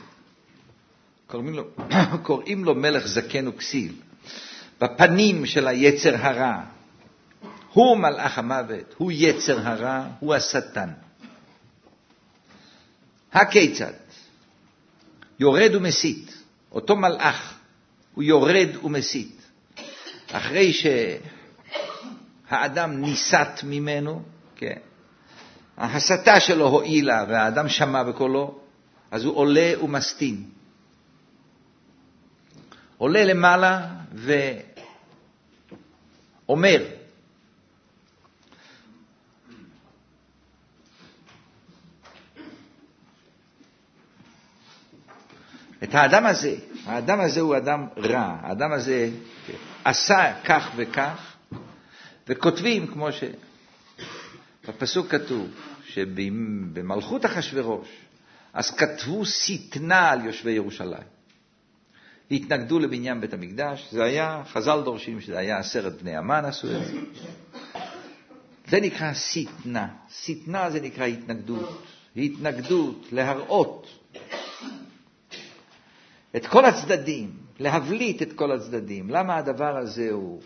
קוראים לו מלך זקן וכסיל. בפנים של היצר הרע. הוא מלאך המוות, הוא יצר הרע, הוא השטן. הכיצד? יורד ומסית. אותו מלאך, הוא יורד ומסית. אחרי שהאדם ניסת ממנו, כן, ההסתה שלו הועילה והאדם שמע בקולו, אז הוא עולה ומסתין. עולה למעלה ואומר, את האדם הזה הוא אדם רע, האדם הזה עשה כך וכך, וכותבים כמו שבפסוק כתוב, שבמלכות אחשוורוש, אז כתבו שטנה על יושבי ירושלים. התנגדו לבניין בית המקדש, זה היה, חז"ל דורשים שזה היה 10 בני המן עשו את זה. זה נקרא שטנה. שטנה זה נקרא התנגדות. התנגדות, להראות את כל הצדדים, להבליט את כל הצדדים. למה הדבר הזה הוא?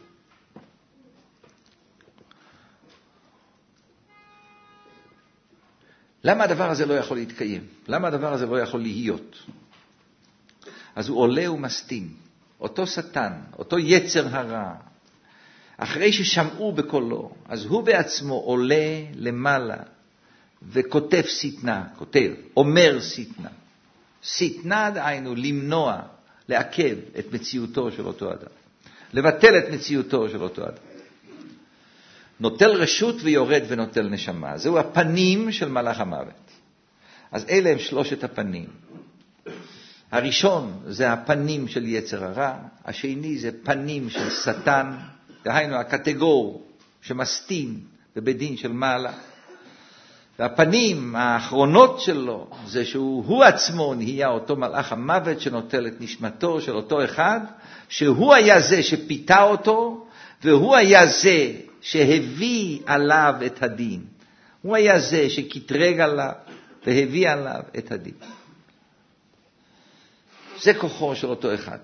למה הדבר הזה לא יכול להתקיים? למה הדבר הזה לא יכול להיות? אז הוא עולה ומסתים. אותו שטן, אותו יצר הרע, אחרי ששמעו בקולו, אז הוא בעצמו עולה למעלה וכותב שטנה, אומר שטנה. שטנה דהיינו למנוע, לעכב את מציאותו של אותו אדם. לבטל את מציאותו של אותו אדם. נוטל רשות ויורד ונוטל נשמה. זהו הפנים של מלאך המוות. אז אלה הם שלושת הפנים. הראשון זה הפנים של יצר הרע, השני זה פנים של שטן, דהיינו הקטגור שמסתין בבית של מעלה. והפנים האחרונות שלו זה שהוא עצמו נהיה אותו מלאך המוות שנוטל את נשמתו של אותו אחד, שהוא היה זה שפיתה אותו, והוא היה זה שהביא עליו את הדין. הוא היה זה שכתרג עליו והביא עליו את הדין. זה כוחו של אותו אחד.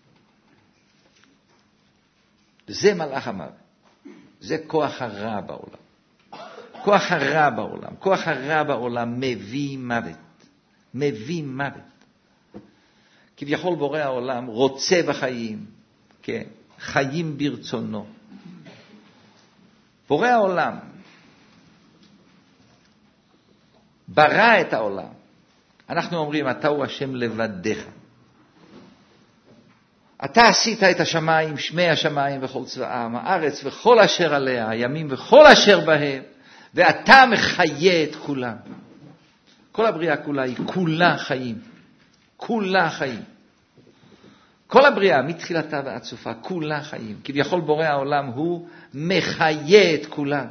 זה מלאך המוות. זה כוח הרע בעולם. כוח הרע בעולם. כוח הרע בעולם מביא מוות. מביא מוות. כביכול בורא העולם רוצה בחיים. כן. חיים ברצונו. בורא העולם ברא את העולם. אנחנו אומרים, אתה הוא השם לבדך. אתה עשית את השמיים, שמי השמיים וכל צבאם, הארץ וכל אשר עליה, הימים וכל אשר בהם, ואתה מחיה את כולם. כל הבריאה כולה היא כולה חיים. כולה חיים. כל הבריאה, מתחילתה ועד סופה, כולה חיים. כביכול בורא העולם הוא מחיה את כולם.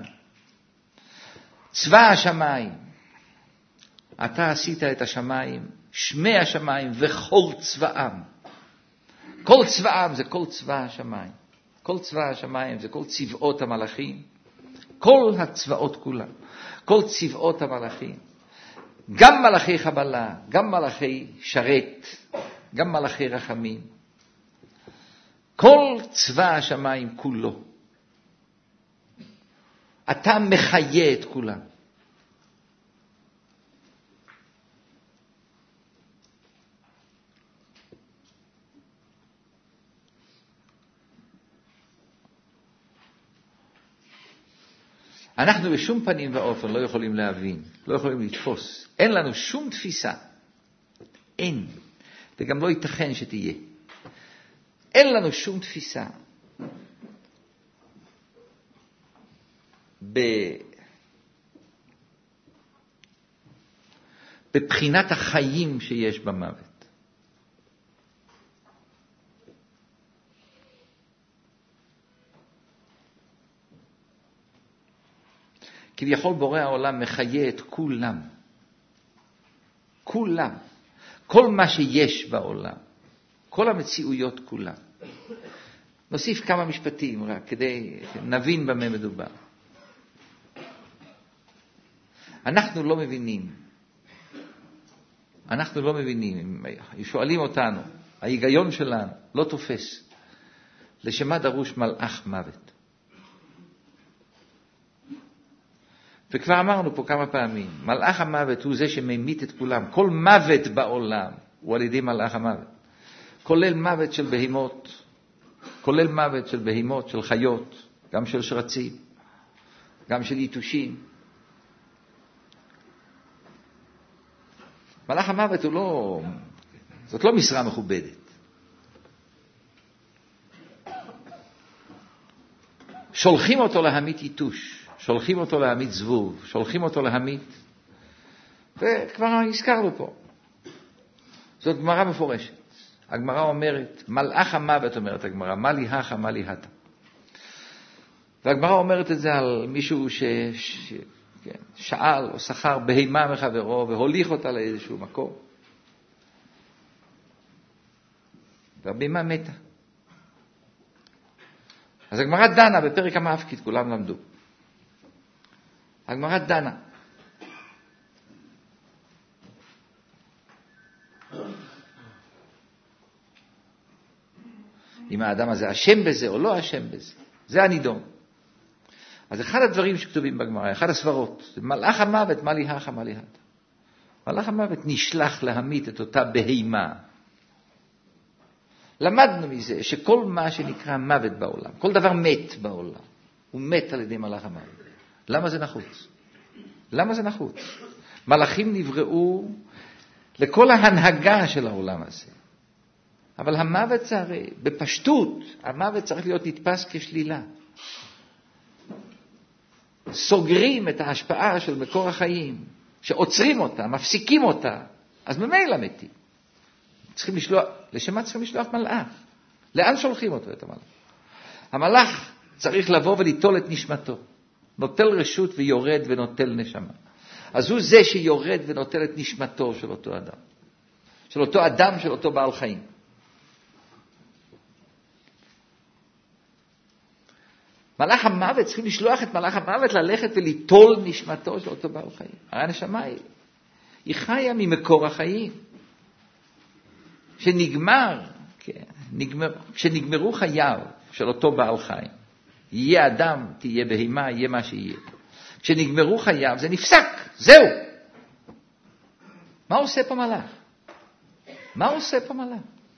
צבא השמיים. אתה עשית את השמיים, שמי השמיים וכל צבאם. כל צבאם זה כל צבא השמיים. כל צבא השמיים זה כל צבאות המלאכים. כל הצבאות כולם. כל צבאות המלאכים. גם מלאכי חבלה, גם מלאכי שרת, גם מלאכי רחמים. כל צבא השמיים כולו. אתה מחיה את כולם. אנחנו בשום פנים ואופן לא יכולים להבין, לא יכולים לתפוס. אין לנו שום תפיסה. אין. וגם לא ייתכן שתהיה. אין לנו שום תפיסה. בבחינת החיים שיש במוות. כביכול בורא העולם מחיה את כולם. כולם. כל מה שיש בעולם. כל המציאויות כולם. נוסיף כמה משפטים רק כדי נבין במה מדובר. אנחנו לא מבינים. אנחנו לא מבינים. שואלים אותנו, ההיגיון שלנו לא תופס. לשמה דרוש מלאך מוות. וכבר אמרנו פה כמה פעמים, מלאך המוות הוא זה שממית את כולם. כל מוות בעולם הוא על ידי מלאך המוות. כולל מוות של בהימות, כולל מוות של בהימות, של חיות, גם של שרצים, גם של יתושים. מלאך המוות הוא לא, זאת לא משרה מכובדת. שולחים אותו להמית יתוש. שולחים אותו להמית זבוב, שולחים אותו להמית, וכבר הזכרנו פה. זאת גמרא מפורשת. הגמרא אומרת, מלאך המוות אומרת הגמרא, מה לי הכה, מה לי התה. והגמרא אומרת את זה על מישהו ששאל או שכר בהימה מחברו, והוליך אותה לאיזשהו מקום. והבהימה מתה. אז הגמרא דנה בפרק המפקיד, כולם למדו. הגמרא דנה. אם האדם הזה אשם בזה או לא אשם בזה. זה הנידון. אז אחד הדברים שכתובים בגמרא, אחד הסברות, זה מלאך המוות, מה לי הכה, מה לי התה. מלאך המוות נשלח להמית את אותה בהימה. למדנו מזה שכל מה שנקרא מוות בעולם, כל דבר מת בעולם, הוא מת על ידי מלאך המוות. למה זה נחוץ? למה זה נחוץ? מלאכים נבראו לכל ההנהגה של העולם הזה. אבל המוות זה הרי, בפשטות, המוות צריך להיות נתפס כשלילה. סוגרים את ההשפעה של מקור החיים, שעוצרים אותה, מפסיקים אותה, אז ממילא מתים. צריכים לשלוח, לשמה צריכים לשלוח מלאך. לאן שולחים אותו את המלאך? המלאך צריך לבוא וליטול את נשמתו. נוטל רשות ויורד ונוטל נשמה. אז הוא זה שיורד ונוטל את נשמתו של אותו אדם. של אותו אדם, של אותו בעל חיים. מלאך המוות, צריכים לשלוח את מלאך המוות ללכת וליטול נשמתו של אותו בעל חיים. הרי הנשמה היא חיה ממקור החיים. כשנגמרו חייו של אותו בעל חיים, יהיה אדם, תהיה בהימה, יהיה מה שיהיה. כשנגמרו חייו זה נפסק, זהו. מה עושה פה מלאך? מה עושה פה מלאך?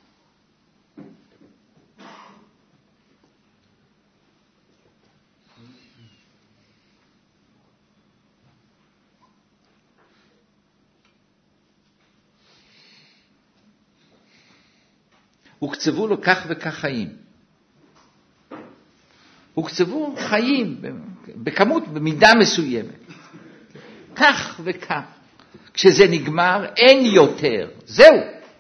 הוקצבו לו כך וכך חיים. הוקצבו חיים בכמות, במידה מסוימת. כך וכך. כשזה נגמר, אין יותר. זהו.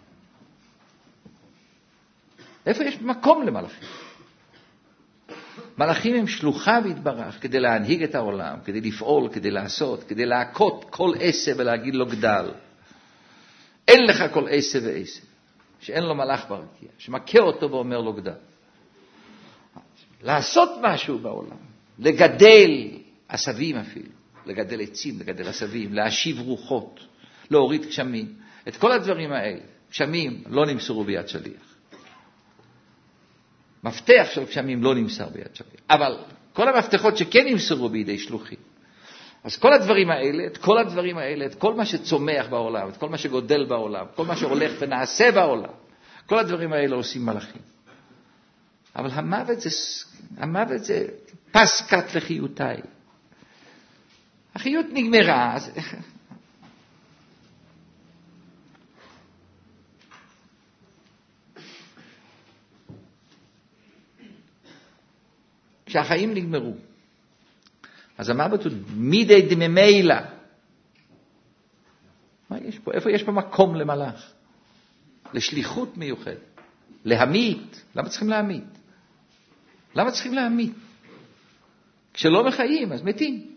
איפה יש מקום למלאכים? מלאכים הם שלוחה והתברך כדי להנהיג את העולם, כדי לפעול, כדי לעשות, כדי להכות כל עשה ולהגיד לו גדל. אין לך כל עשה ועשה. שאין לו מלאך ברקיע, שמכה אותו ואומר לו גדל. לעשות משהו בעולם, לגדל עשבים אפילו, לגדל עצים, לגדל עשבים, להשיב רוחות, להוריד גשמים. את כל הדברים האלה, גשמים לא נמסרו ביד שליח. מפתח של גשמים לא נמסר ביד שליח. אבל כל המפתחות שכן נמסרו בידי שלוחים. אז כל הדברים האלה, את כל מה שצומח בעולם, את כל מה שגודל בעולם, כל מה שהולך ונעשה בעולם, כל הדברים האלה עושים מלאכים. אבל המוות זה פסקת לחיותיי. החיות נגמרה. אז... כשהחיים נגמרו, אז המוות הוא מידי דממילא. מה יש פה? איפה יש פה מקום למלאך? לשליחות מיוחדת. להמית. למה צריכים להמית? למה צריכים להמית? כשלא מחיים, אז מתים.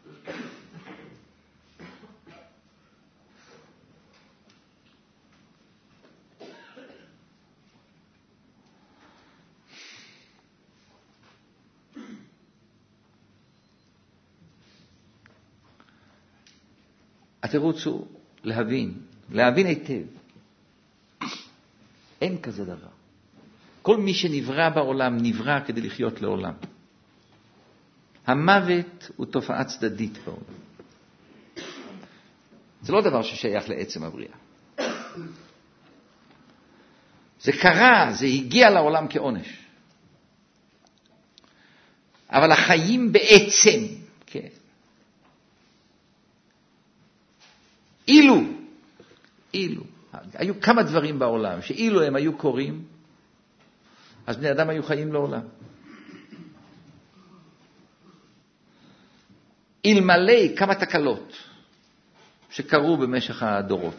התירוץ הוא להבין היטב. אין כזה דבר. כל מי שנברא בעולם נברא כדי לחיות לעולם. המוות הוא תופעה צדדית בעולם. זה לא דבר ששייך לעצם הבריאה. זה קרה, זה הגיע לעולם כעונש. אבל החיים בעצם, כן. אילו, היו כמה דברים בעולם, שאילו הם היו קורים, אז בני אדם היו חיים לעולם. אלמלא כמה תקלות שקרו במשך הדורות.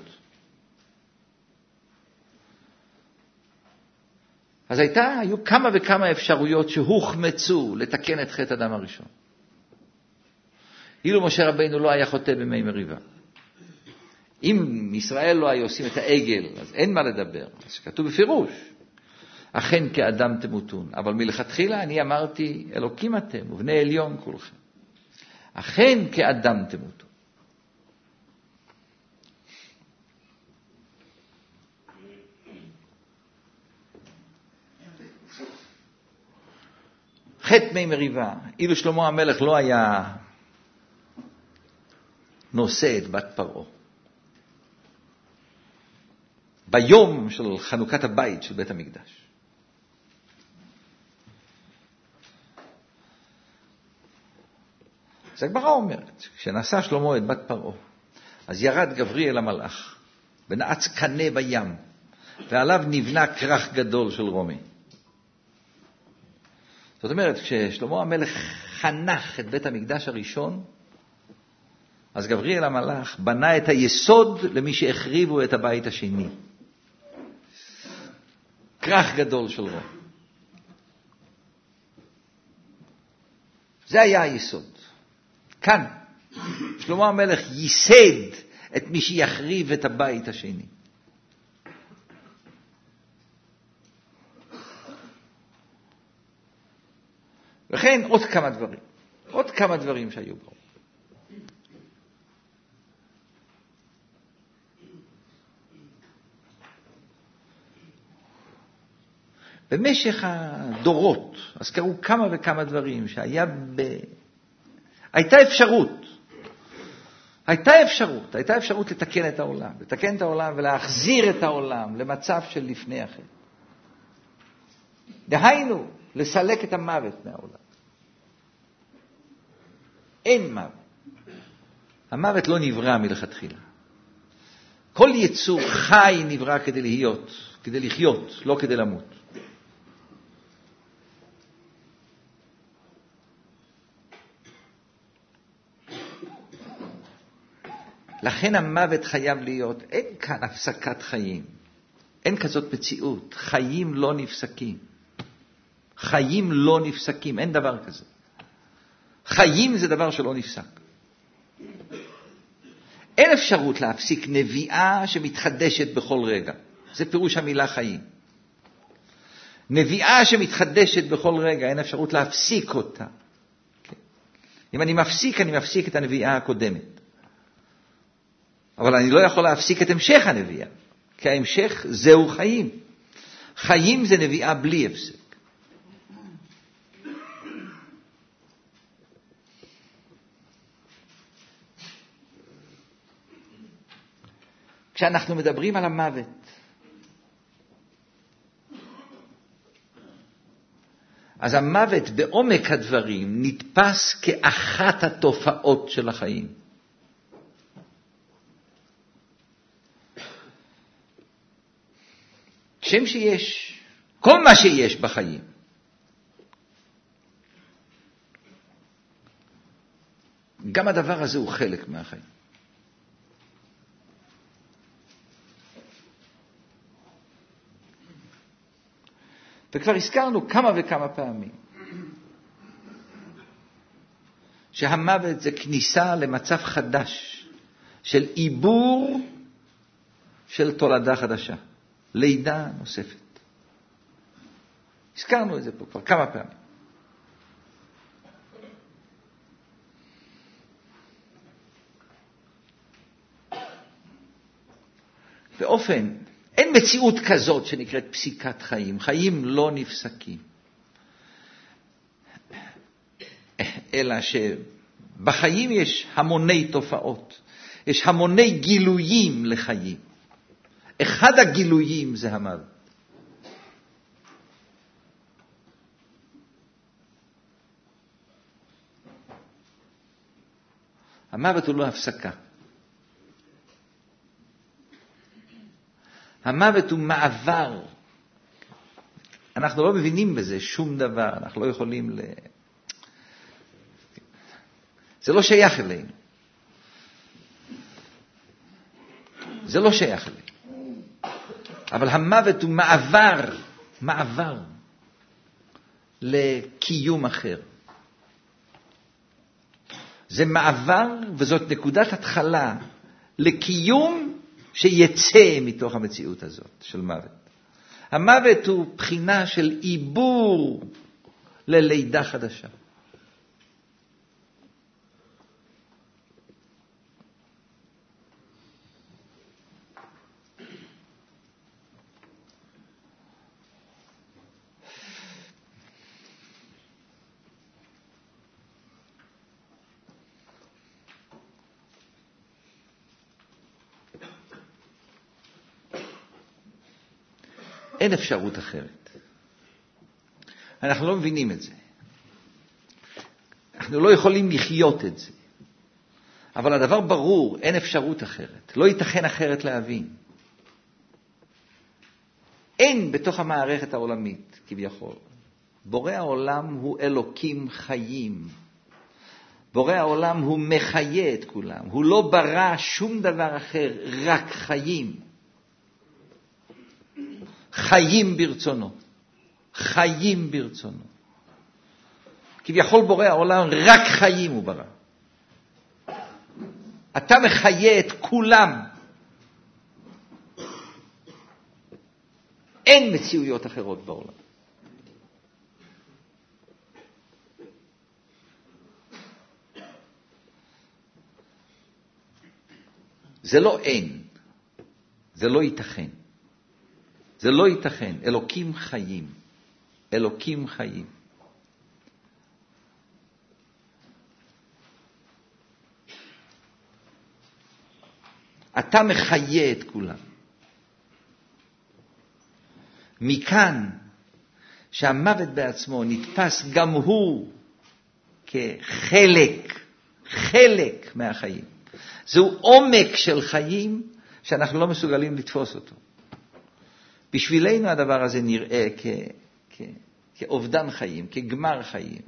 אז היו כמה וכמה אפשרויות שהוחמצו לתקן את חטא אדם הראשון. אילו משה רבינו לא היה חוטא במי מריבה. אם ישראל לא היו עושים את העגל, אז אין מה לדבר. אז כתוב בפירוש, אכן כאדם תמותון. אבל מלכתחילה אני אמרתי, אלוקים אתם, ובני עליון כולכם. אכן כאדם תמותון. חטא מי מריבה. אילו שלמה המלך לא היה נושא את בת פרעה, ביום של חנוכת הבית של בית המקדש. אז הגמרא אומרת, כשנשא שלמה את בת פרעה, אז ירד גבריאל המלאך, ונעץ קנה בים, ועליו נבנה כרך גדול של רומי. זאת אומרת, כששלמה המלך חנך את בית המקדש הראשון, אז גבריאל המלאך בנה את היסוד למי שהחריבו את הבית השני. כרך גדול של רומי. זה היה היסוד. כאן, שלמה המלך ייסד את מי שיחריב את הבית השני. וכן עוד כמה דברים שהיו בו. במשך הדורות, אז קראו כמה וכמה דברים הייתה אפשרות לתקן את העולם ולהחזיר את העולם למצב של לפני החטא. דהיינו, לסלק את המוות מהעולם. אין מוות. המוות לא נברא מלכתחילה. כל יצור חי נברא כדי לחיות, לא כדי למות. לכן המוות חייב להיות, אין כאן הפסקת חיים. אין כזאת מציאות. חיים לא נפסקים. אין דבר כזה. חיים זה דבר שלא נפסק. אין אפשרות להפסיק נביאה שמתחדשת בכל רגע. זה פירוש המילה חיים. נביאה שמתחדשת בכל רגע, אין אפשרות להפסיק אותה. אם אני מפסיק את הנביאה הקודמת. אבל אני לא יכול להפסיק את המשך הנביאה, כי ההמשך זהו חיים. חיים זה נביאה בלי הפסק. כשאנחנו מדברים על המוות, אז המוות בעומק הדברים נתפס כאחת התופעות של החיים. כשם שיש, כל מה שיש בחיים, גם הדבר הזה הוא חלק מהחיים. וכבר הזכרנו כמה וכמה פעמים שהמוות זה כניסה למצב חדש של עיבור של תולדה חדשה, לידה נוספת. הזכרנו את זה פה כבר כמה פעמים. באופן, אין מציאות כזאת שנקראת פסיקת חיים. חיים לא נפסקים. אלא שבחיים יש המוני תופעות. יש המוני גילויים לחיים. אחד הגילויים זה המוות. המוות הוא לא הפסקה. המוות הוא מעבר. אנחנו לא מבינים בזה שום דבר. אנחנו לא יכולים זה לא שייך אלינו. זה לא שייך אלינו. אבל המוות הוא מעבר לקיום אחר. זה מעבר, וזאת נקודת התחלה לקיום שיצא מתוך המציאות הזאת של מוות. המוות הוא בחינה של עיבור ללידה חדשה. אין אפשרות אחרת. אנחנו לא מבינים את זה. אנחנו לא יכולים לחיות את זה. אבל הדבר ברור, אין אפשרות אחרת. לא ייתכן אחרת להבין. אין בתוך המערכת העולמית, כביכול. בורא העולם הוא אלוקים חיים. בורא העולם הוא מחיה את כולם. הוא לא ברא שום דבר אחר, רק חיים. חיים ברצונו. חיים ברצונו. כביכול בורא העולם רק חיים הוא ברא. אתה מחיה את כולם. אין מציאויות אחרות בעולם. זה לא אין. זה לא ייתכן. זה לא ייתכן. אלוקים חיים. אלוקים חיים. אתה מחיה את כולם. מכאן שהמוות בעצמו נתפס גם הוא חלק מהחיים. זהו עומק של חיים שאנחנו לא מסוגלים לתפוס אותו. בשבילנו הדבר הזה נראה כאובדן חיים, כגמר חיים.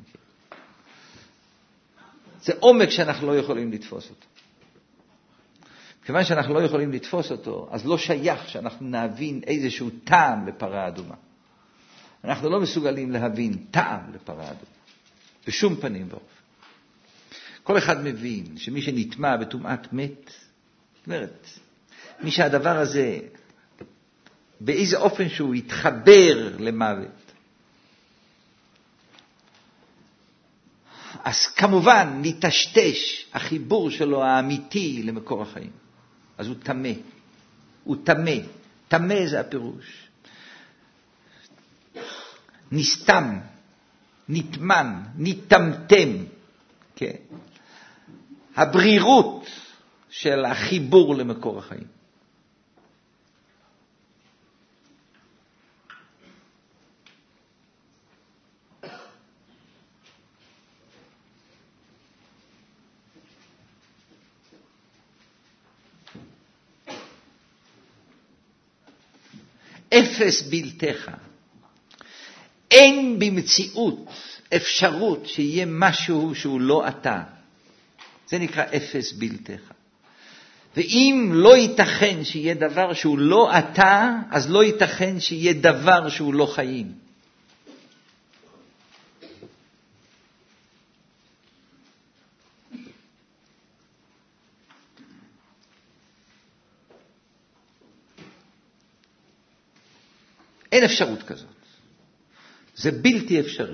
זה עומק שאנחנו לא יכולים לתפוס אותו. כיוון שאנחנו לא יכולים לתפוס אותו, אז לא שייך שאנחנו נבין איזשהו טעם לפרה אדומה. אנחנו לא מסוגלים להבין טעם לפרה אדומה. בשום פנים ואופן. כל אחד מבין שמי שנטמע בטומאת מת, זאת אומרת, מי שהדבר הזה, באיזה אופן שהוא יתחבר למוות, אז כמובן נטשטש החיבור שלו האמיתי למקור החיים. אז הוא תמה. הוא תמה. תמה זה הפירוש. נסתם, נטמן, נטמטם. כן. הברירות של החיבור למקור החיים. אפס בלתך. אין במציאות אפשרות שיהיה משהו שהוא לא אתה. זה נקרא אפס בלתך. ואם לא ייתכן שיהיה דבר שהוא לא אתה, אז לא ייתכן שיהיה דבר שהוא לא חיים. אין אפשרות כזאת. זה בלתי אפשרי.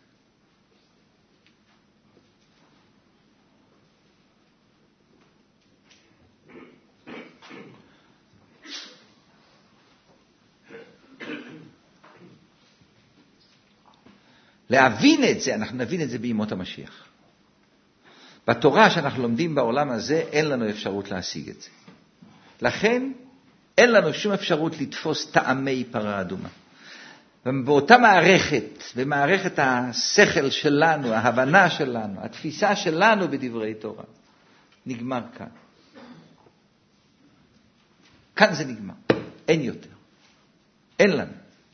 להבין את זה, אנחנו נבין את זה בימות המשיח. בתורה שאנחנו לומדים בעולם הזה, אין לנו אפשרות להשיג את זה. לכן, אין לנו שום אפשרות לתפוס טעמי פרה אדומה. ובאותה מערכת, במערכת השכל שלנו, ההבנה שלנו, התפיסה שלנו בדברי תורה, נגמר כאן. כאן זה נגמר. אין יותר. אין לנו.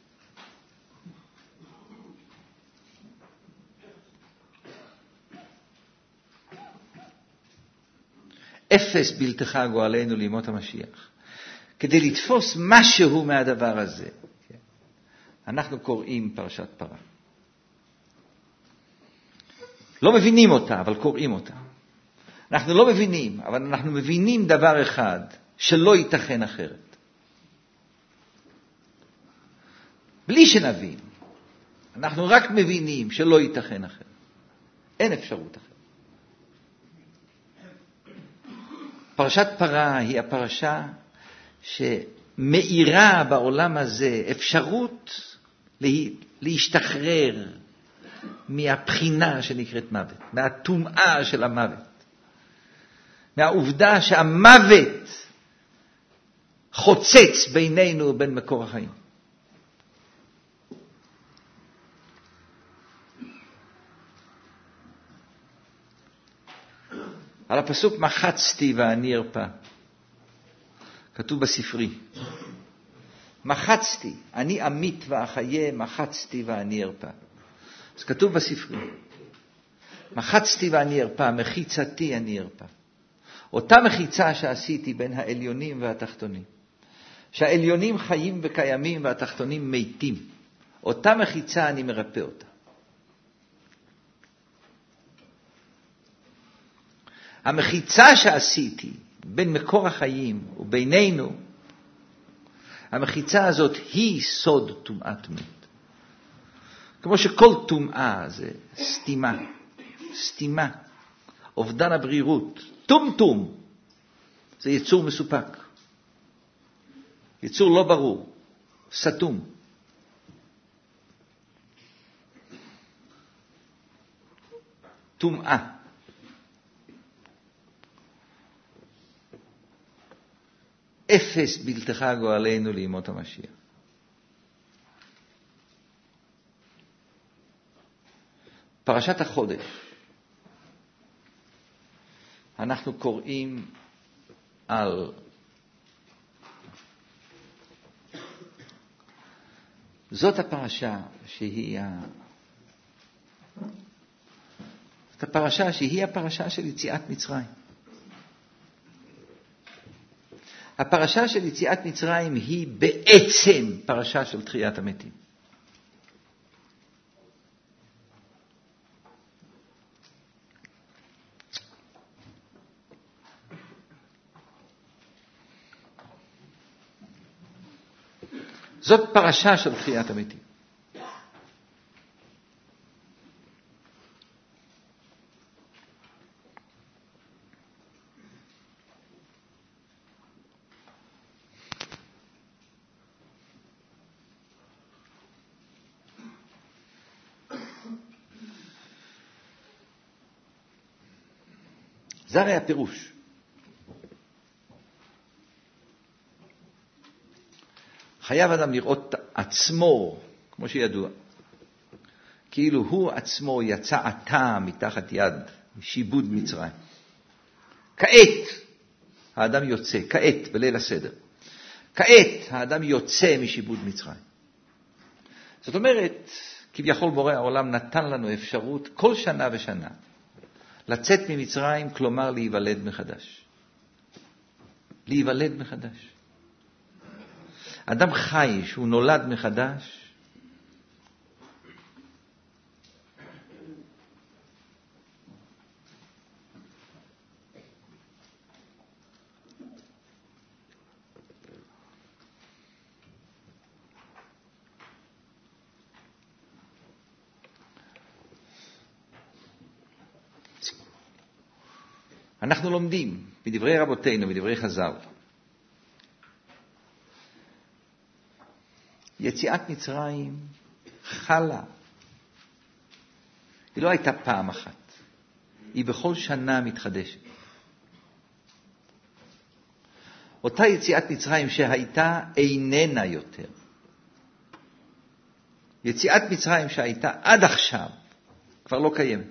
אפס בלתך גואלנו לימות המשיח. כדי לתפוס משהו מהדבר הזה, אנחנו קוראים פרשת פרה. לא מבינים אותה, אבל קוראים אותה. אנחנו לא מבינים, אבל אנחנו מבינים דבר אחד, שלא ייתכן אחרת. בלי שנבין. אנחנו רק מבינים שלא ייתכן אחרת. אין אפשרות אחרת. פרשת פרה היא הפרשה שמאירה בעולם הזה אפשרות להשתחרר מהבחינה שנקראת מוות, מהטומאה של המוות, מהעובדה שהמוות חוצץ בינינו ובין מקור החיים. על הפסוק מחצתי ואני ארפא. כתוב בספרי. מחצתי, אני אמית ואחיה, מחצתי ואני ארפא. אז כתוב בספרי. מחצתי ואני ארפא, מחיצתי אני ארפא. אותה מחיצה שעשיתי בין העליונים והתחתונים. שהעליונים חיים וקיימים והתחתונים מתים. אותה מחיצה אני מרפא אותה. המחיצה שעשיתי בין מקור החיים ובינינו, המחיצה הזאת היא סוד טומאת מת. כמו שכל טומאה זה סתימה, סתימה, אובדן הברירות, טום, זה יצור מסופק. יצור לא ברור, סתום. טומאה. אפס בלתך גואלנו לימות המשיח. פרשת החודש. אנחנו קוראים על זאת הפרשה שהיא הפרשה של יציאת מצרים. הפרשה של יציאת מצרים היא בעצם פרשה של תחיית המתים. זאת פרשה של תחיית המתים. זה הרי הפירוש. חייב אדם לראות עצמו, כמו שידוע, כאילו הוא עצמו יצא עתה מתחת יד שיבוד מצרים. כעת האדם יוצא, כעת בליל הסדר. כעת האדם יוצא משיבוד מצרים. זאת אומרת, כביכול בורא העולם נתן לנו אפשרות כל שנה ושנה לצאת ממצרים, כלומר להיוולד מחדש. להיוולד מחדש. אדם חי שהוא נולד מחדש, אנחנו לומדים מדברי רבותינו, מדברי חז"ל. יציאת מצרים חלה. היא לא הייתה פעם אחת. היא בכל שנה מתחדשת. אותה יציאת מצרים שהייתה איננה יותר. יציאת מצרים שהייתה עד עכשיו כבר לא קיימת.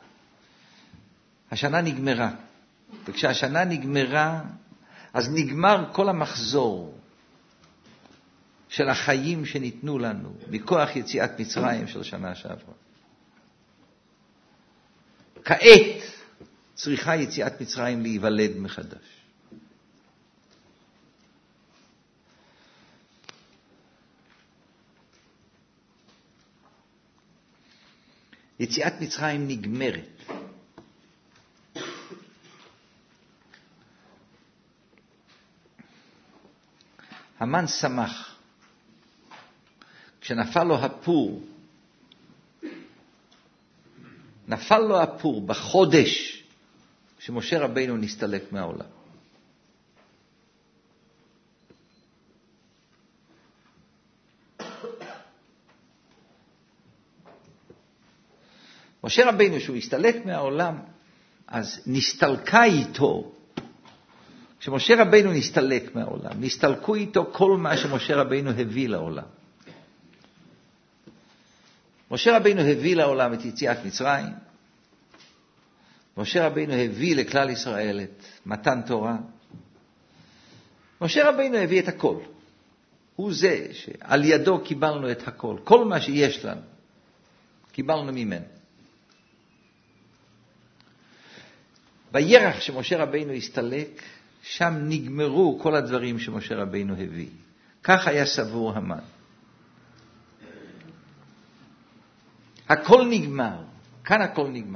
השנה נגמרה. וכשהשנה נגמרה, אז נגמר כל המחזור של החיים שניתנו לנו מכוח יציאת מצרים של שנה שעברה. כעת צריכה יציאת מצרים להיוולד מחדש. יציאת מצרים נגמרת. המן שמח. כשנפל לו הפור, נפל לו הפור בחודש שמשה רבינו נסתלק מהעולם. משה רבינו שהוא הסתלק מהעולם, אז נסתלקה איתו. כשמשה רבינו נסתלק מהעולם, נסתלקו איתו כל מה שמשה רבינו הביא לעולם. משה רבינו הביא לעולם את יציאת מצרים. משה רבינו הביא לכלל ישראל את מתן תורה. משה רבינו הביא את הכל. הוא זה שעל ידו קיבלנו את הכל. כל מה שיש לנו, קיבלנו ממנו. בירח שמשה רבינו הסתלק, שם נגמרו כל הדברים שמשה רבינו הביא. כך היה סבור המן. הכל נגמר. כאן הכל נגמר.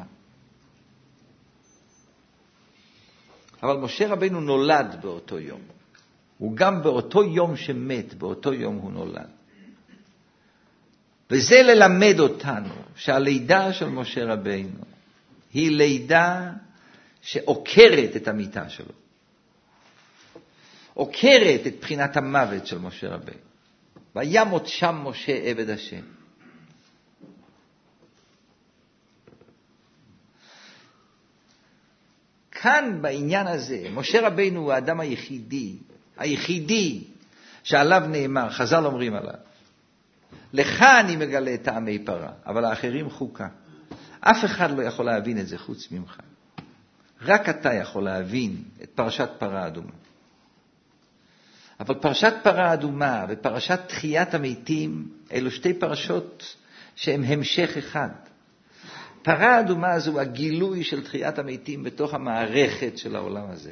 אבל משה רבינו נולד באותו יום. הוא גם באותו יום שמת, באותו יום הוא נולד. וזה ללמד אותנו שהלידה של משה רבינו היא לידה שעוקרת את המיטה שלו. עוקרת את בחינת המוות של משה רבינו. וימות שם משה עבד השם. כאן בעניין הזה, משה רבינו הוא האדם היחידי שעליו נאמר, חז"ל אומרים עליו, לך אני מגלה טעמי פרה, אבל האחרים חוקה. אף אחד לא יכול להבין את זה חוץ ממך. רק אתה יכול להבין את פרשת פרה אדומה. אבל פרשת פרה אדומה ופרשת תחיית המתים, אלו שתי פרשות שהן המשך אחד. פרה אדומה זו הגילוי של תחיית המתים בתוך המערכת של העולם הזה.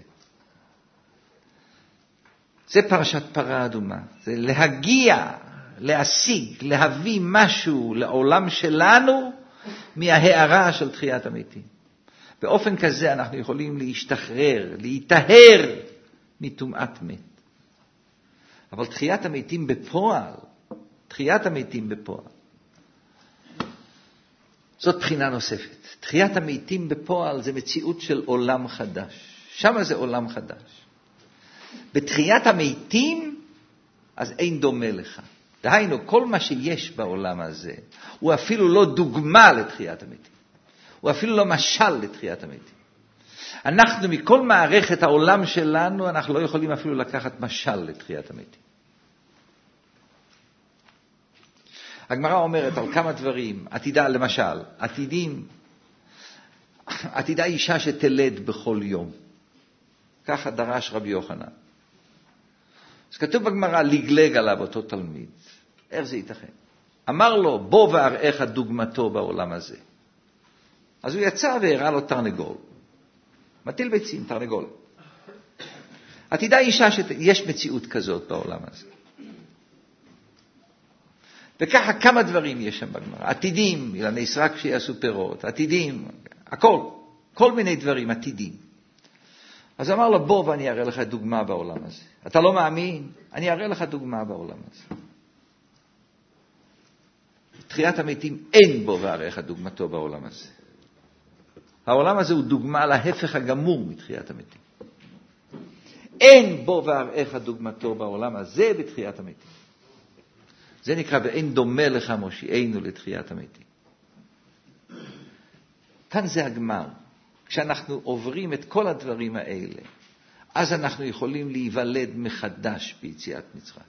זה פרשת פרה אדומה. זה להגיע, להשיג, להביא משהו לעולם שלנו מההערה של תחיית המתים. באופן כזה אנחנו יכולים להשתחרר, להיטהר מטומאת מת. אבל תחיית המתים בפועל, זאת בחינה נוספת. תחיית המתים בפועל זה מציאות של עולם חדש. שם זה עולם חדש. בתחיית המתים, אז אין דומה לך. דהיינו, כל מה שיש בעולם הזה, הוא אפילו לא דוגמה לתחיית המתים. הוא אפילו לא משל לתחיית המתים. אנחנו מכל מערכת העולם שלנו, אנחנו לא יכולים אפילו לקחת משל לתחיית המתים. הגמרא אומרת על כמה דברים, עתידה למשל, עתידה אישה שתלד בכל יום. ככה דרש רבי יוחנן. אז כתוב בגמרא, לגלג עליו אותו תלמיד. איך זה ייתכן? אמר לו, בוא ואראך דוגמתו בעולם הזה. אז הוא יצא והראה לו תרנגול. מטיל ביצים, תרנגול. עתידה אישה שיש מציאות כזאת בעולם הזה. וככה כמה דברים יש שם בגמרא. עתידים, אילני סרק שיעשו פירות, עתידים, הכל, כל מיני דברים עתידים. אז אמר לו, בוא ואני אראה לך דוגמה בעולם הזה. אתה לא מאמין? אני אראה לך דוגמה בעולם הזה. תחיית המתים אין בו ואראה לך דוגמתו בעולם הזה. העולם הזה הוא דוגמה להפך הגמור מתחיית המתים. אין בו ואראה לך דוגמתו בעולם הזה בתחיית המתים. זה נקרא ואין דומה לך מושיענו לתחיית המתים. כאן זה הגמר. כשאנחנו עוברים את כל הדברים האלה, אז אנחנו יכולים להיוולד מחדש ביציאת מצרים.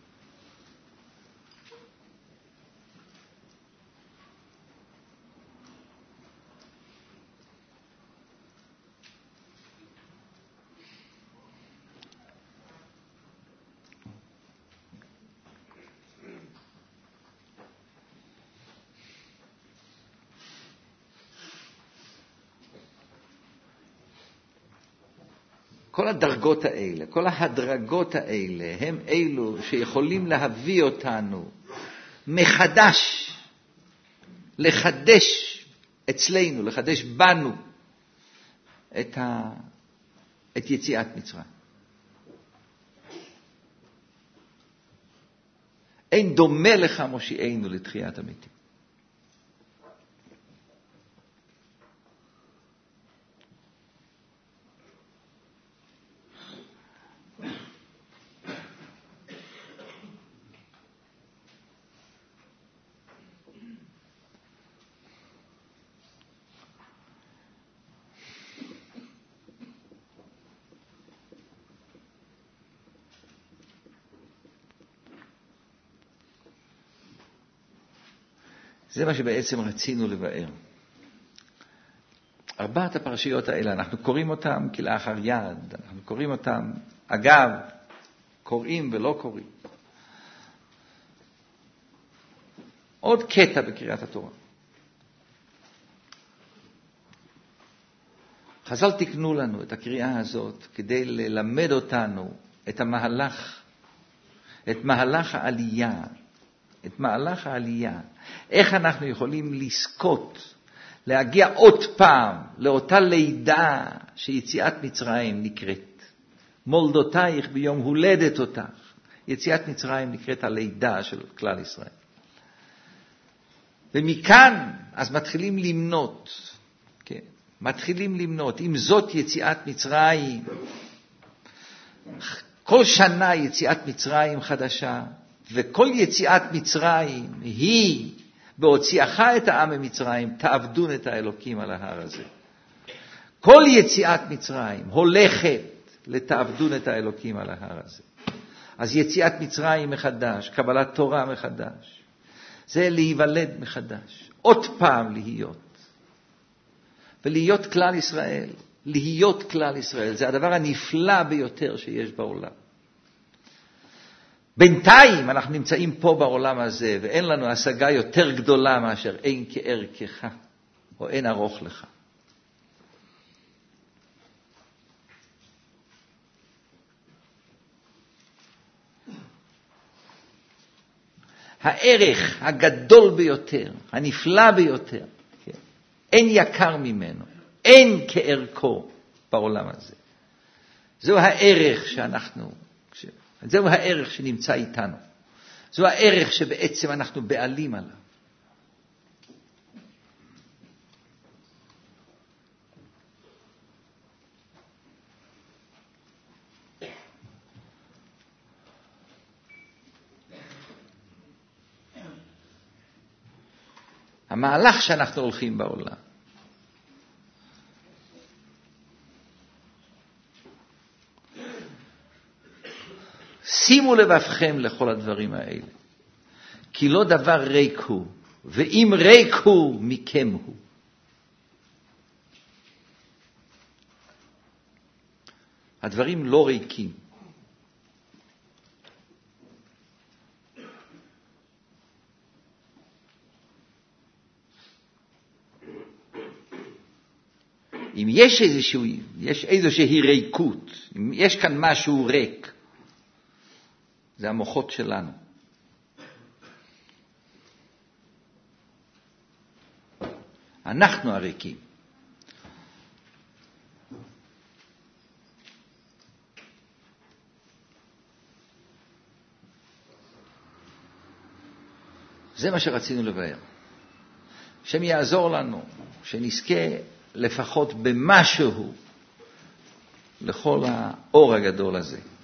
כל הדרגות האלה, כל ההדרגות האלה, הם אלו שיכולים להביא אותנו מחדש, לחדש אצלנו, לחדש בנו את יציאת מצרים. אין דומה לך מושיענו לתחיית המתים. זה מה שבעצם רצינו לבאר. ארבעת הפרשיות האלה, אנחנו קוראים אותם כלאחר יד, אנחנו קוראים אותם, אגב, קוראים ולא קוראים. עוד קטע בקריאת התורה. חז"ל תקנו לנו את הקריאה הזאת כדי ללמד אותנו את מהלך העלייה, את מהלך העלייה. איך אנחנו יכולים לזכות, להגיע עוד פעם לאותה לידה שיציאת מצרים נקראת. מולדותייך ביום הולדת אותך. יציאת מצרים נקראת הלידה של כלל ישראל. ומכאן אז מתחילים למנות, כן? מתחילים למנות, אם זאת יציאת מצרים, כל שנה יציאת מצרים חדשה, וכל יציאת מצרים היא בהוציאך את העם ממצרים, תעבדון את האלוקים על ההר הזה. כל יציאת מצרים הולכת לתעבדון את האלוקים על ההר הזה. אז יציאת מצרים מחדש, קבלת תורה מחדש, זה להיוולד מחדש, עוד פעם להיות. ולהיות כלל ישראל, להיות כלל ישראל, זה הדבר הנפלא ביותר שיש בעולם. בינתיים אנחנו נמצאים פה בעולם הזה, ואין לנו השגה יותר גדולה מאשר אין כערכך, או אין ארוך לך. הערך הגדול ביותר, הנפלא ביותר, כן? אין יקר ממנו, אין כערכו בעולם הזה. זהו הערך זהו הערך שנמצא איתנו. זהו הערך שבעצם אנחנו בעלים עליו. המהלך שאנחנו הולכים בעולם. שימו לבבכם לכל הדברים האלה. כי לא דבר ריק הוא, ואם ריק הוא, מכם הוא. הדברים לא ריקים. אם יש איזושהי ריקות, אם יש כאן משהו ריק, זה המוחות שלנו. אנחנו הריקים. זה מה שרצינו לבאר. השם יעזור לנו, שנזכה לפחות במשהו לכל האור הגדול הזה.